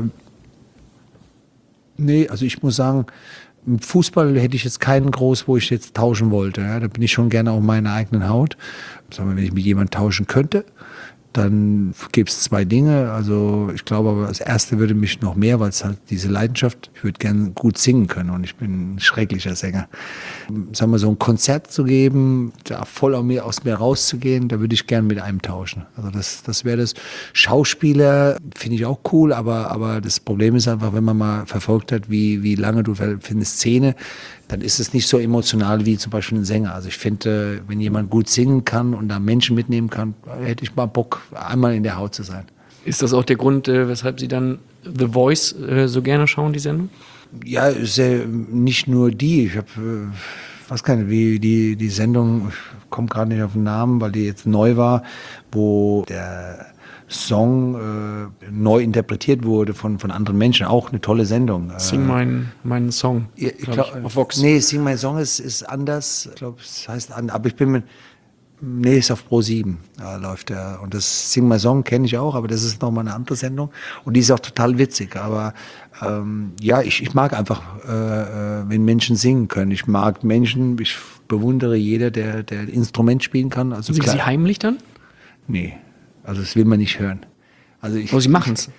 nee, also ich muss sagen, im Fußball hätte ich jetzt keinen groß, wo ich jetzt tauschen wollte. Ja. Da bin ich schon gerne auf meiner eigenen Haut. Sagen wir, wenn ich mit jemandem tauschen könnte, dann gibt es zwei Dinge. Also ich glaube aber, das erste würde mich noch mehr, weil es halt diese Leidenschaft, ich würde gerne gut singen können und ich bin ein schrecklicher Sänger. Sagen wir, so ein Konzert zu geben, da voll aus mir, aus mir rauszugehen, da würde ich gerne mit einem tauschen. Also das, das wäre das. Schauspieler finde ich auch cool, aber, aber das Problem ist einfach, wenn man mal verfolgt hat, wie, wie lange du für eine Szene, dann ist es nicht so emotional wie zum Beispiel ein Sänger. Also ich finde, wenn jemand gut singen kann und da Menschen mitnehmen kann, hätte ich mal Bock, einmal in der Haut zu sein. Ist das auch der Grund, äh, weshalb Sie dann The Voice äh, so gerne schauen, die Sendung? Ja, ist ja nicht nur die. Ich habe, äh, weiß gar nicht, wie die, die Sendung, ich komme gerade nicht auf den Namen, weil die jetzt neu war, wo der Song äh, neu interpretiert wurde von, von anderen Menschen. Auch eine tolle Sendung. Sing meinen mein Song, Ja, ich glaub glaub, ich, auf Vox. Nee, Sing My Song ist, ist anders. Ich glaube, es heißt anders. Aber ich bin mit. Nee, ist auf Pro sieben da läuft der. Und das Sing My Song kenne ich auch, aber das ist nochmal eine andere Sendung. Und die ist auch total witzig. Aber ähm, ja, ich, ich mag einfach, äh, äh, wenn Menschen singen können. Ich mag Menschen, ich bewundere jeder, der, der ein Instrument spielen kann. Also Singen klar, Sie heimlich dann? Nee, also das will man nicht hören. Also ich, Oh, Sie machen es.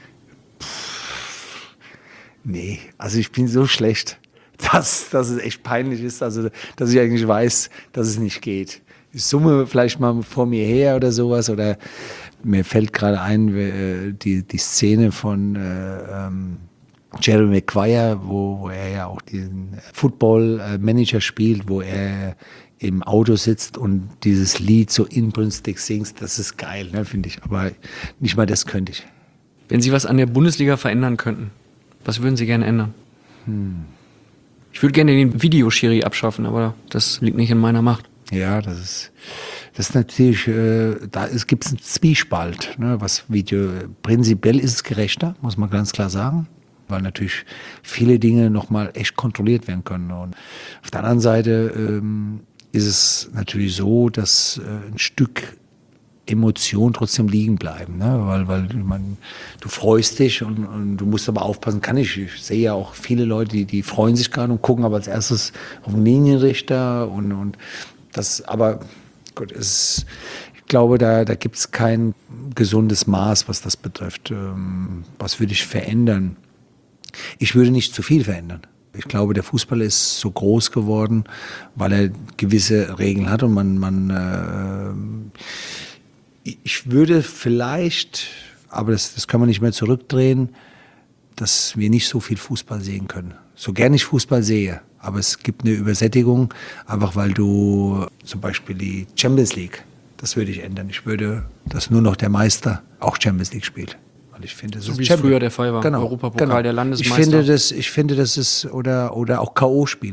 Nee, also ich bin so schlecht, dass, dass es echt peinlich ist, also dass ich eigentlich weiß, dass es nicht geht. Ich summe vielleicht mal vor mir her oder sowas, oder mir fällt gerade ein, äh, die, die Szene von äh, ähm, Jerry Maguire, wo, wo er ja auch diesen Football-Manager spielt, wo er im Auto sitzt und dieses Lied so inbrünstig singt, das ist geil, ne, finde ich. Aber nicht mal das könnte ich. Wenn Sie was an der Bundesliga verändern könnten, was würden Sie gerne ändern? Hm. Ich würde gerne den Videoschiri abschaffen, aber das liegt nicht in meiner Macht. Ja, das ist, das ist natürlich, äh, da gibt es einen Zwiespalt, ne, was Video, prinzipiell ist es gerechter, muss man ganz klar sagen, weil natürlich viele Dinge nochmal echt kontrolliert werden können. Und auf der anderen Seite ähm, ist es natürlich so, dass äh, ein Stück Emotionen trotzdem liegen bleiben, ne? weil, weil man, du freust dich und, und du musst aber aufpassen, kann ich, ich sehe ja auch viele Leute, die, die freuen sich gerade und gucken aber als erstes auf den Linienrichter und, und das, aber gut, es, ich glaube, da, da gibt es kein gesundes Maß, was das betrifft. Ähm, was würde ich verändern? Ich würde nicht zu viel verändern. Ich glaube, der Fußball ist so groß geworden, weil er gewisse Regeln hat und man, man äh, ich würde vielleicht, aber das, das kann man nicht mehr zurückdrehen, dass wir nicht so viel Fußball sehen können. So gern ich Fußball sehe, aber es gibt eine Übersättigung, einfach weil du zum Beispiel die Champions League, das würde ich ändern. Ich würde, dass nur noch der Meister auch Champions League spielt. Weil ich finde, das So ist wie es Champions- früher der Fall war. Genau, Europapokal genau. der Landesmeister. Ich finde, das, ich finde, das ist, oder, oder auch K O-Spiele.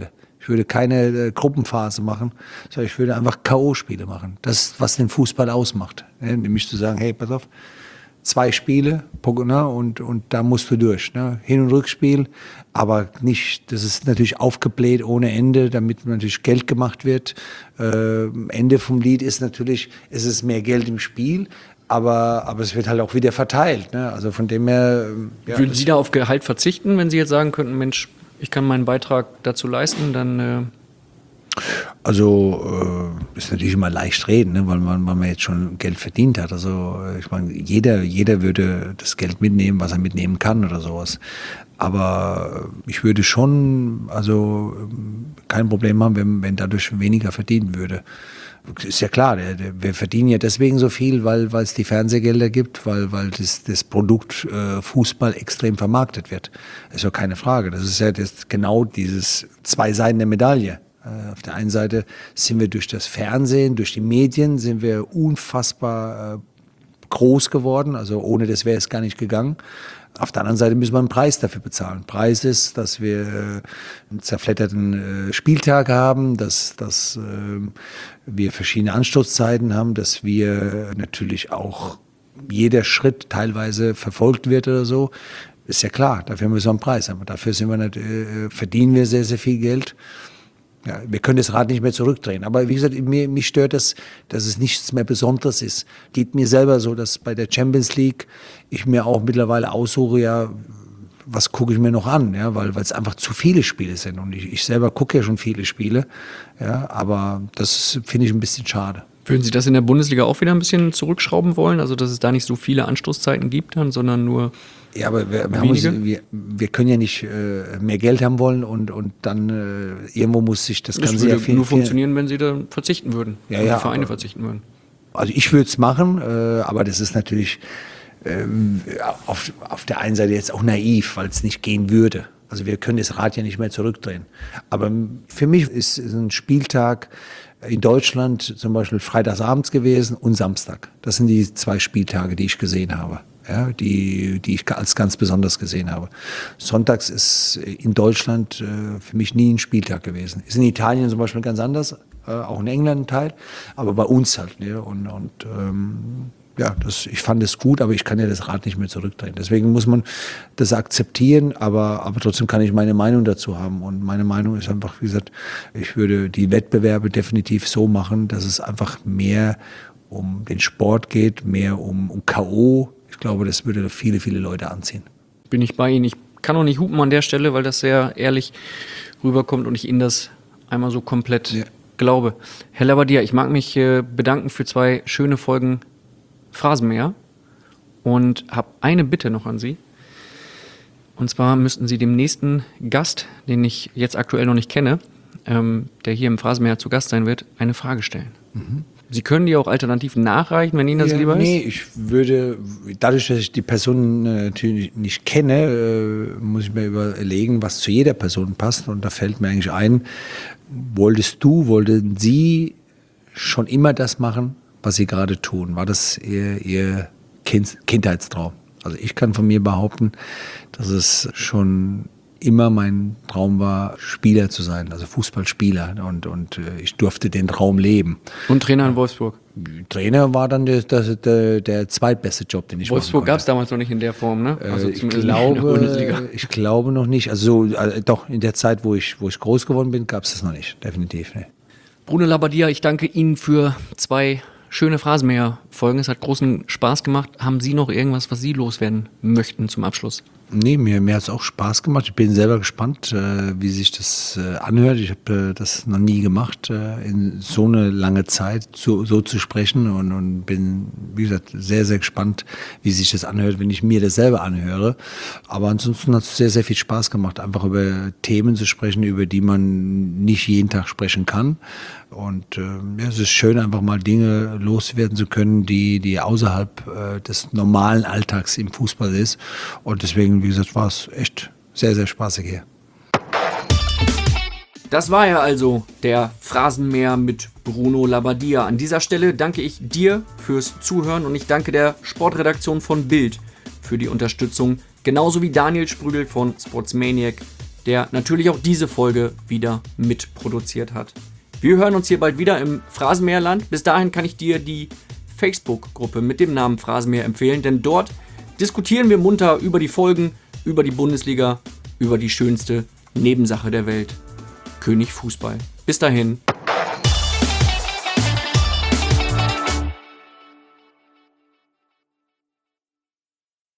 Ich würde keine äh, Gruppenphase machen, sondern ich würde einfach K O-Spiele machen. Das ist, was den Fußball ausmacht. Ne? Nämlich zu sagen, hey, pass auf, zwei Spiele, ne, und, und da musst du durch. Ne? Hin- und Rückspiel, aber nicht, das ist natürlich aufgebläht ohne Ende, damit natürlich Geld gemacht wird. Äh, Ende vom Lied ist natürlich, es ist mehr Geld im Spiel, aber, aber es wird halt auch wieder verteilt. Ne? Also von dem her... Ja, Würden Sie da auf Gehalt verzichten, wenn Sie jetzt sagen könnten, Mensch, ich kann meinen Beitrag dazu leisten, dann... Äh Also äh, ist natürlich immer leicht reden, ne, weil, man, weil man jetzt schon Geld verdient hat. Also äh, ich meine, jeder, jeder würde das Geld mitnehmen, was er mitnehmen kann oder sowas. Aber ich würde schon, also kein Problem haben, wenn, wenn dadurch weniger verdienen würde. Ist ja klar, der, der, wir verdienen ja deswegen so viel, weil weil es die Fernsehgelder gibt, weil weil das, das Produkt äh, Fußball extrem vermarktet wird. Das ist ja keine Frage. Das ist ja das, genau dieses zwei Seiten der Medaille. Äh, auf der einen Seite sind wir durch das Fernsehen, durch die Medien, sind wir unfassbar äh, groß geworden. Also ohne das wäre es gar nicht gegangen. Auf der anderen Seite müssen wir einen Preis dafür bezahlen. Preis ist, dass wir einen zerfledderten äh, Spieltag haben, dass, dass äh, wir verschiedene Anstoßzeiten haben, dass wir natürlich auch jeder Schritt teilweise verfolgt wird oder so. Ist ja klar, dafür müssen wir einen Preis haben. Dafür sind wir nicht, äh, verdienen wir sehr, sehr viel Geld. Ja, wir können das Rad nicht mehr zurückdrehen. Aber wie gesagt, mir, mich stört das, dass es nichts mehr Besonderes ist. Geht mir selber so, dass bei der Champions League ich mir auch mittlerweile aussuche, ja, was gucke ich mir noch an, ja, weil weil es einfach zu viele Spiele sind. Und ich, ich selber gucke ja schon viele Spiele, ja, aber das finde ich ein bisschen schade. Würden Sie das in der Bundesliga auch wieder ein bisschen zurückschrauben wollen? Also, dass es da nicht so viele Anstoßzeiten gibt dann, sondern nur Ja, aber wir, wir, haben uns, wir, wir können ja nicht äh, mehr Geld haben wollen und, und dann äh, irgendwo muss sich das, das Ganze würde ja viel, nur viel, funktionieren, wenn Sie da verzichten würden. Ja, wenn ja, die Vereine aber- verzichten würden. Also ich würde es machen, äh, aber das ist natürlich ähm, auf, auf der einen Seite jetzt auch naiv, weil es nicht gehen würde. Also wir können das Rad ja nicht mehr zurückdrehen. Aber für mich ist, ist ein Spieltag in Deutschland zum Beispiel freitagsabends gewesen und Samstag. Das sind die zwei Spieltage, die ich gesehen habe. Ja, die, die ich als ganz besonders gesehen habe. Sonntags ist in Deutschland äh, für mich nie ein Spieltag gewesen. Ist in Italien zum Beispiel ganz anders, äh, auch in England ein Teil, aber bei uns halt. Ne? Und, und ähm, ja, das, ich fand es gut, aber ich kann ja das Rad nicht mehr zurückdrehen. Deswegen muss man das akzeptieren, aber, aber trotzdem kann ich meine Meinung dazu haben. Und meine Meinung ist einfach, wie gesagt, ich würde die Wettbewerbe definitiv so machen, dass es einfach mehr um den Sport geht, mehr um, um K O. Ich glaube, das würde viele, viele Leute anziehen. Bin ich bei Ihnen. Ich kann auch nicht hupen an der Stelle, weil das sehr ehrlich rüberkommt und ich Ihnen das einmal so komplett Ja. glaube. Herr Labbadia, ich mag mich äh, bedanken für zwei schöne Folgen Phrasenmäher und habe eine Bitte noch an Sie. Und zwar müssten Sie dem nächsten Gast, den ich jetzt aktuell noch nicht kenne, ähm, der hier im Phrasenmäher zu Gast sein wird, eine Frage stellen. Mhm. Sie können die auch alternativ nachreichen, wenn Ihnen das Ja, lieber nee, ist? ich würde, dadurch, dass ich die Person äh, natürlich nicht kenne, äh, muss ich mir überlegen, was zu jeder Person passt. Und da fällt mir eigentlich ein, wolltest du, wollten Sie schon immer das machen, was Sie gerade tun? War das Ihr, Ihr kind, Kindheitstraum? Also ich kann von mir behaupten, dass es schon immer mein Traum war, Spieler zu sein, also Fußballspieler. Und, und äh, ich durfte den Traum leben. Und Trainer in Wolfsburg. Trainer war dann der, der, der, der zweitbeste Job, den ich Wolfsburg machen gab es konnte. damals noch nicht in der Form, ne? Also ich, zumindest nicht in der Bundesliga. glaube, ich glaube noch nicht. Also so, äh, doch, in der Zeit, wo ich, wo ich groß geworden bin, gab es das noch nicht. Definitiv nicht. Bruno Labbadia, ich danke Ihnen für zwei schöne Phrasenmäher-Folgen. Es hat großen Spaß gemacht. Haben Sie noch irgendwas, was Sie loswerden möchten zum Abschluss? Nee, mir, mir hat es auch Spaß gemacht. Ich bin selber gespannt, äh, wie sich das äh, anhört. Ich habe äh, das noch nie gemacht, äh, in so eine lange Zeit so, so zu sprechen und, und bin, wie gesagt, sehr, sehr gespannt, wie sich das anhört, wenn ich mir das selber anhöre. Aber ansonsten hat es sehr, sehr viel Spaß gemacht, einfach über Themen zu sprechen, über die man nicht jeden Tag sprechen kann. Und äh, ja, es ist schön, einfach mal Dinge loswerden zu können, die, die außerhalb äh, des normalen Alltags im Fußball ist. Und deswegen, wie gesagt, war es echt sehr, sehr spaßig hier. Das war ja also der Phrasenmäher mit Bruno Labbadia. An dieser Stelle danke ich dir fürs Zuhören und ich danke der Sportredaktion von Bild für die Unterstützung. Genauso wie Daniel Sprügel von Sportsmaniac der natürlich auch diese Folge wieder mitproduziert hat. Wir hören uns hier bald wieder im Phrasenmäherland. Bis dahin kann ich dir die Facebook-Gruppe mit dem Namen Phrasenmäher empfehlen, denn dort diskutieren wir munter über die Folgen, über die Bundesliga, über die schönste Nebensache der Welt, König Fußball. Bis dahin.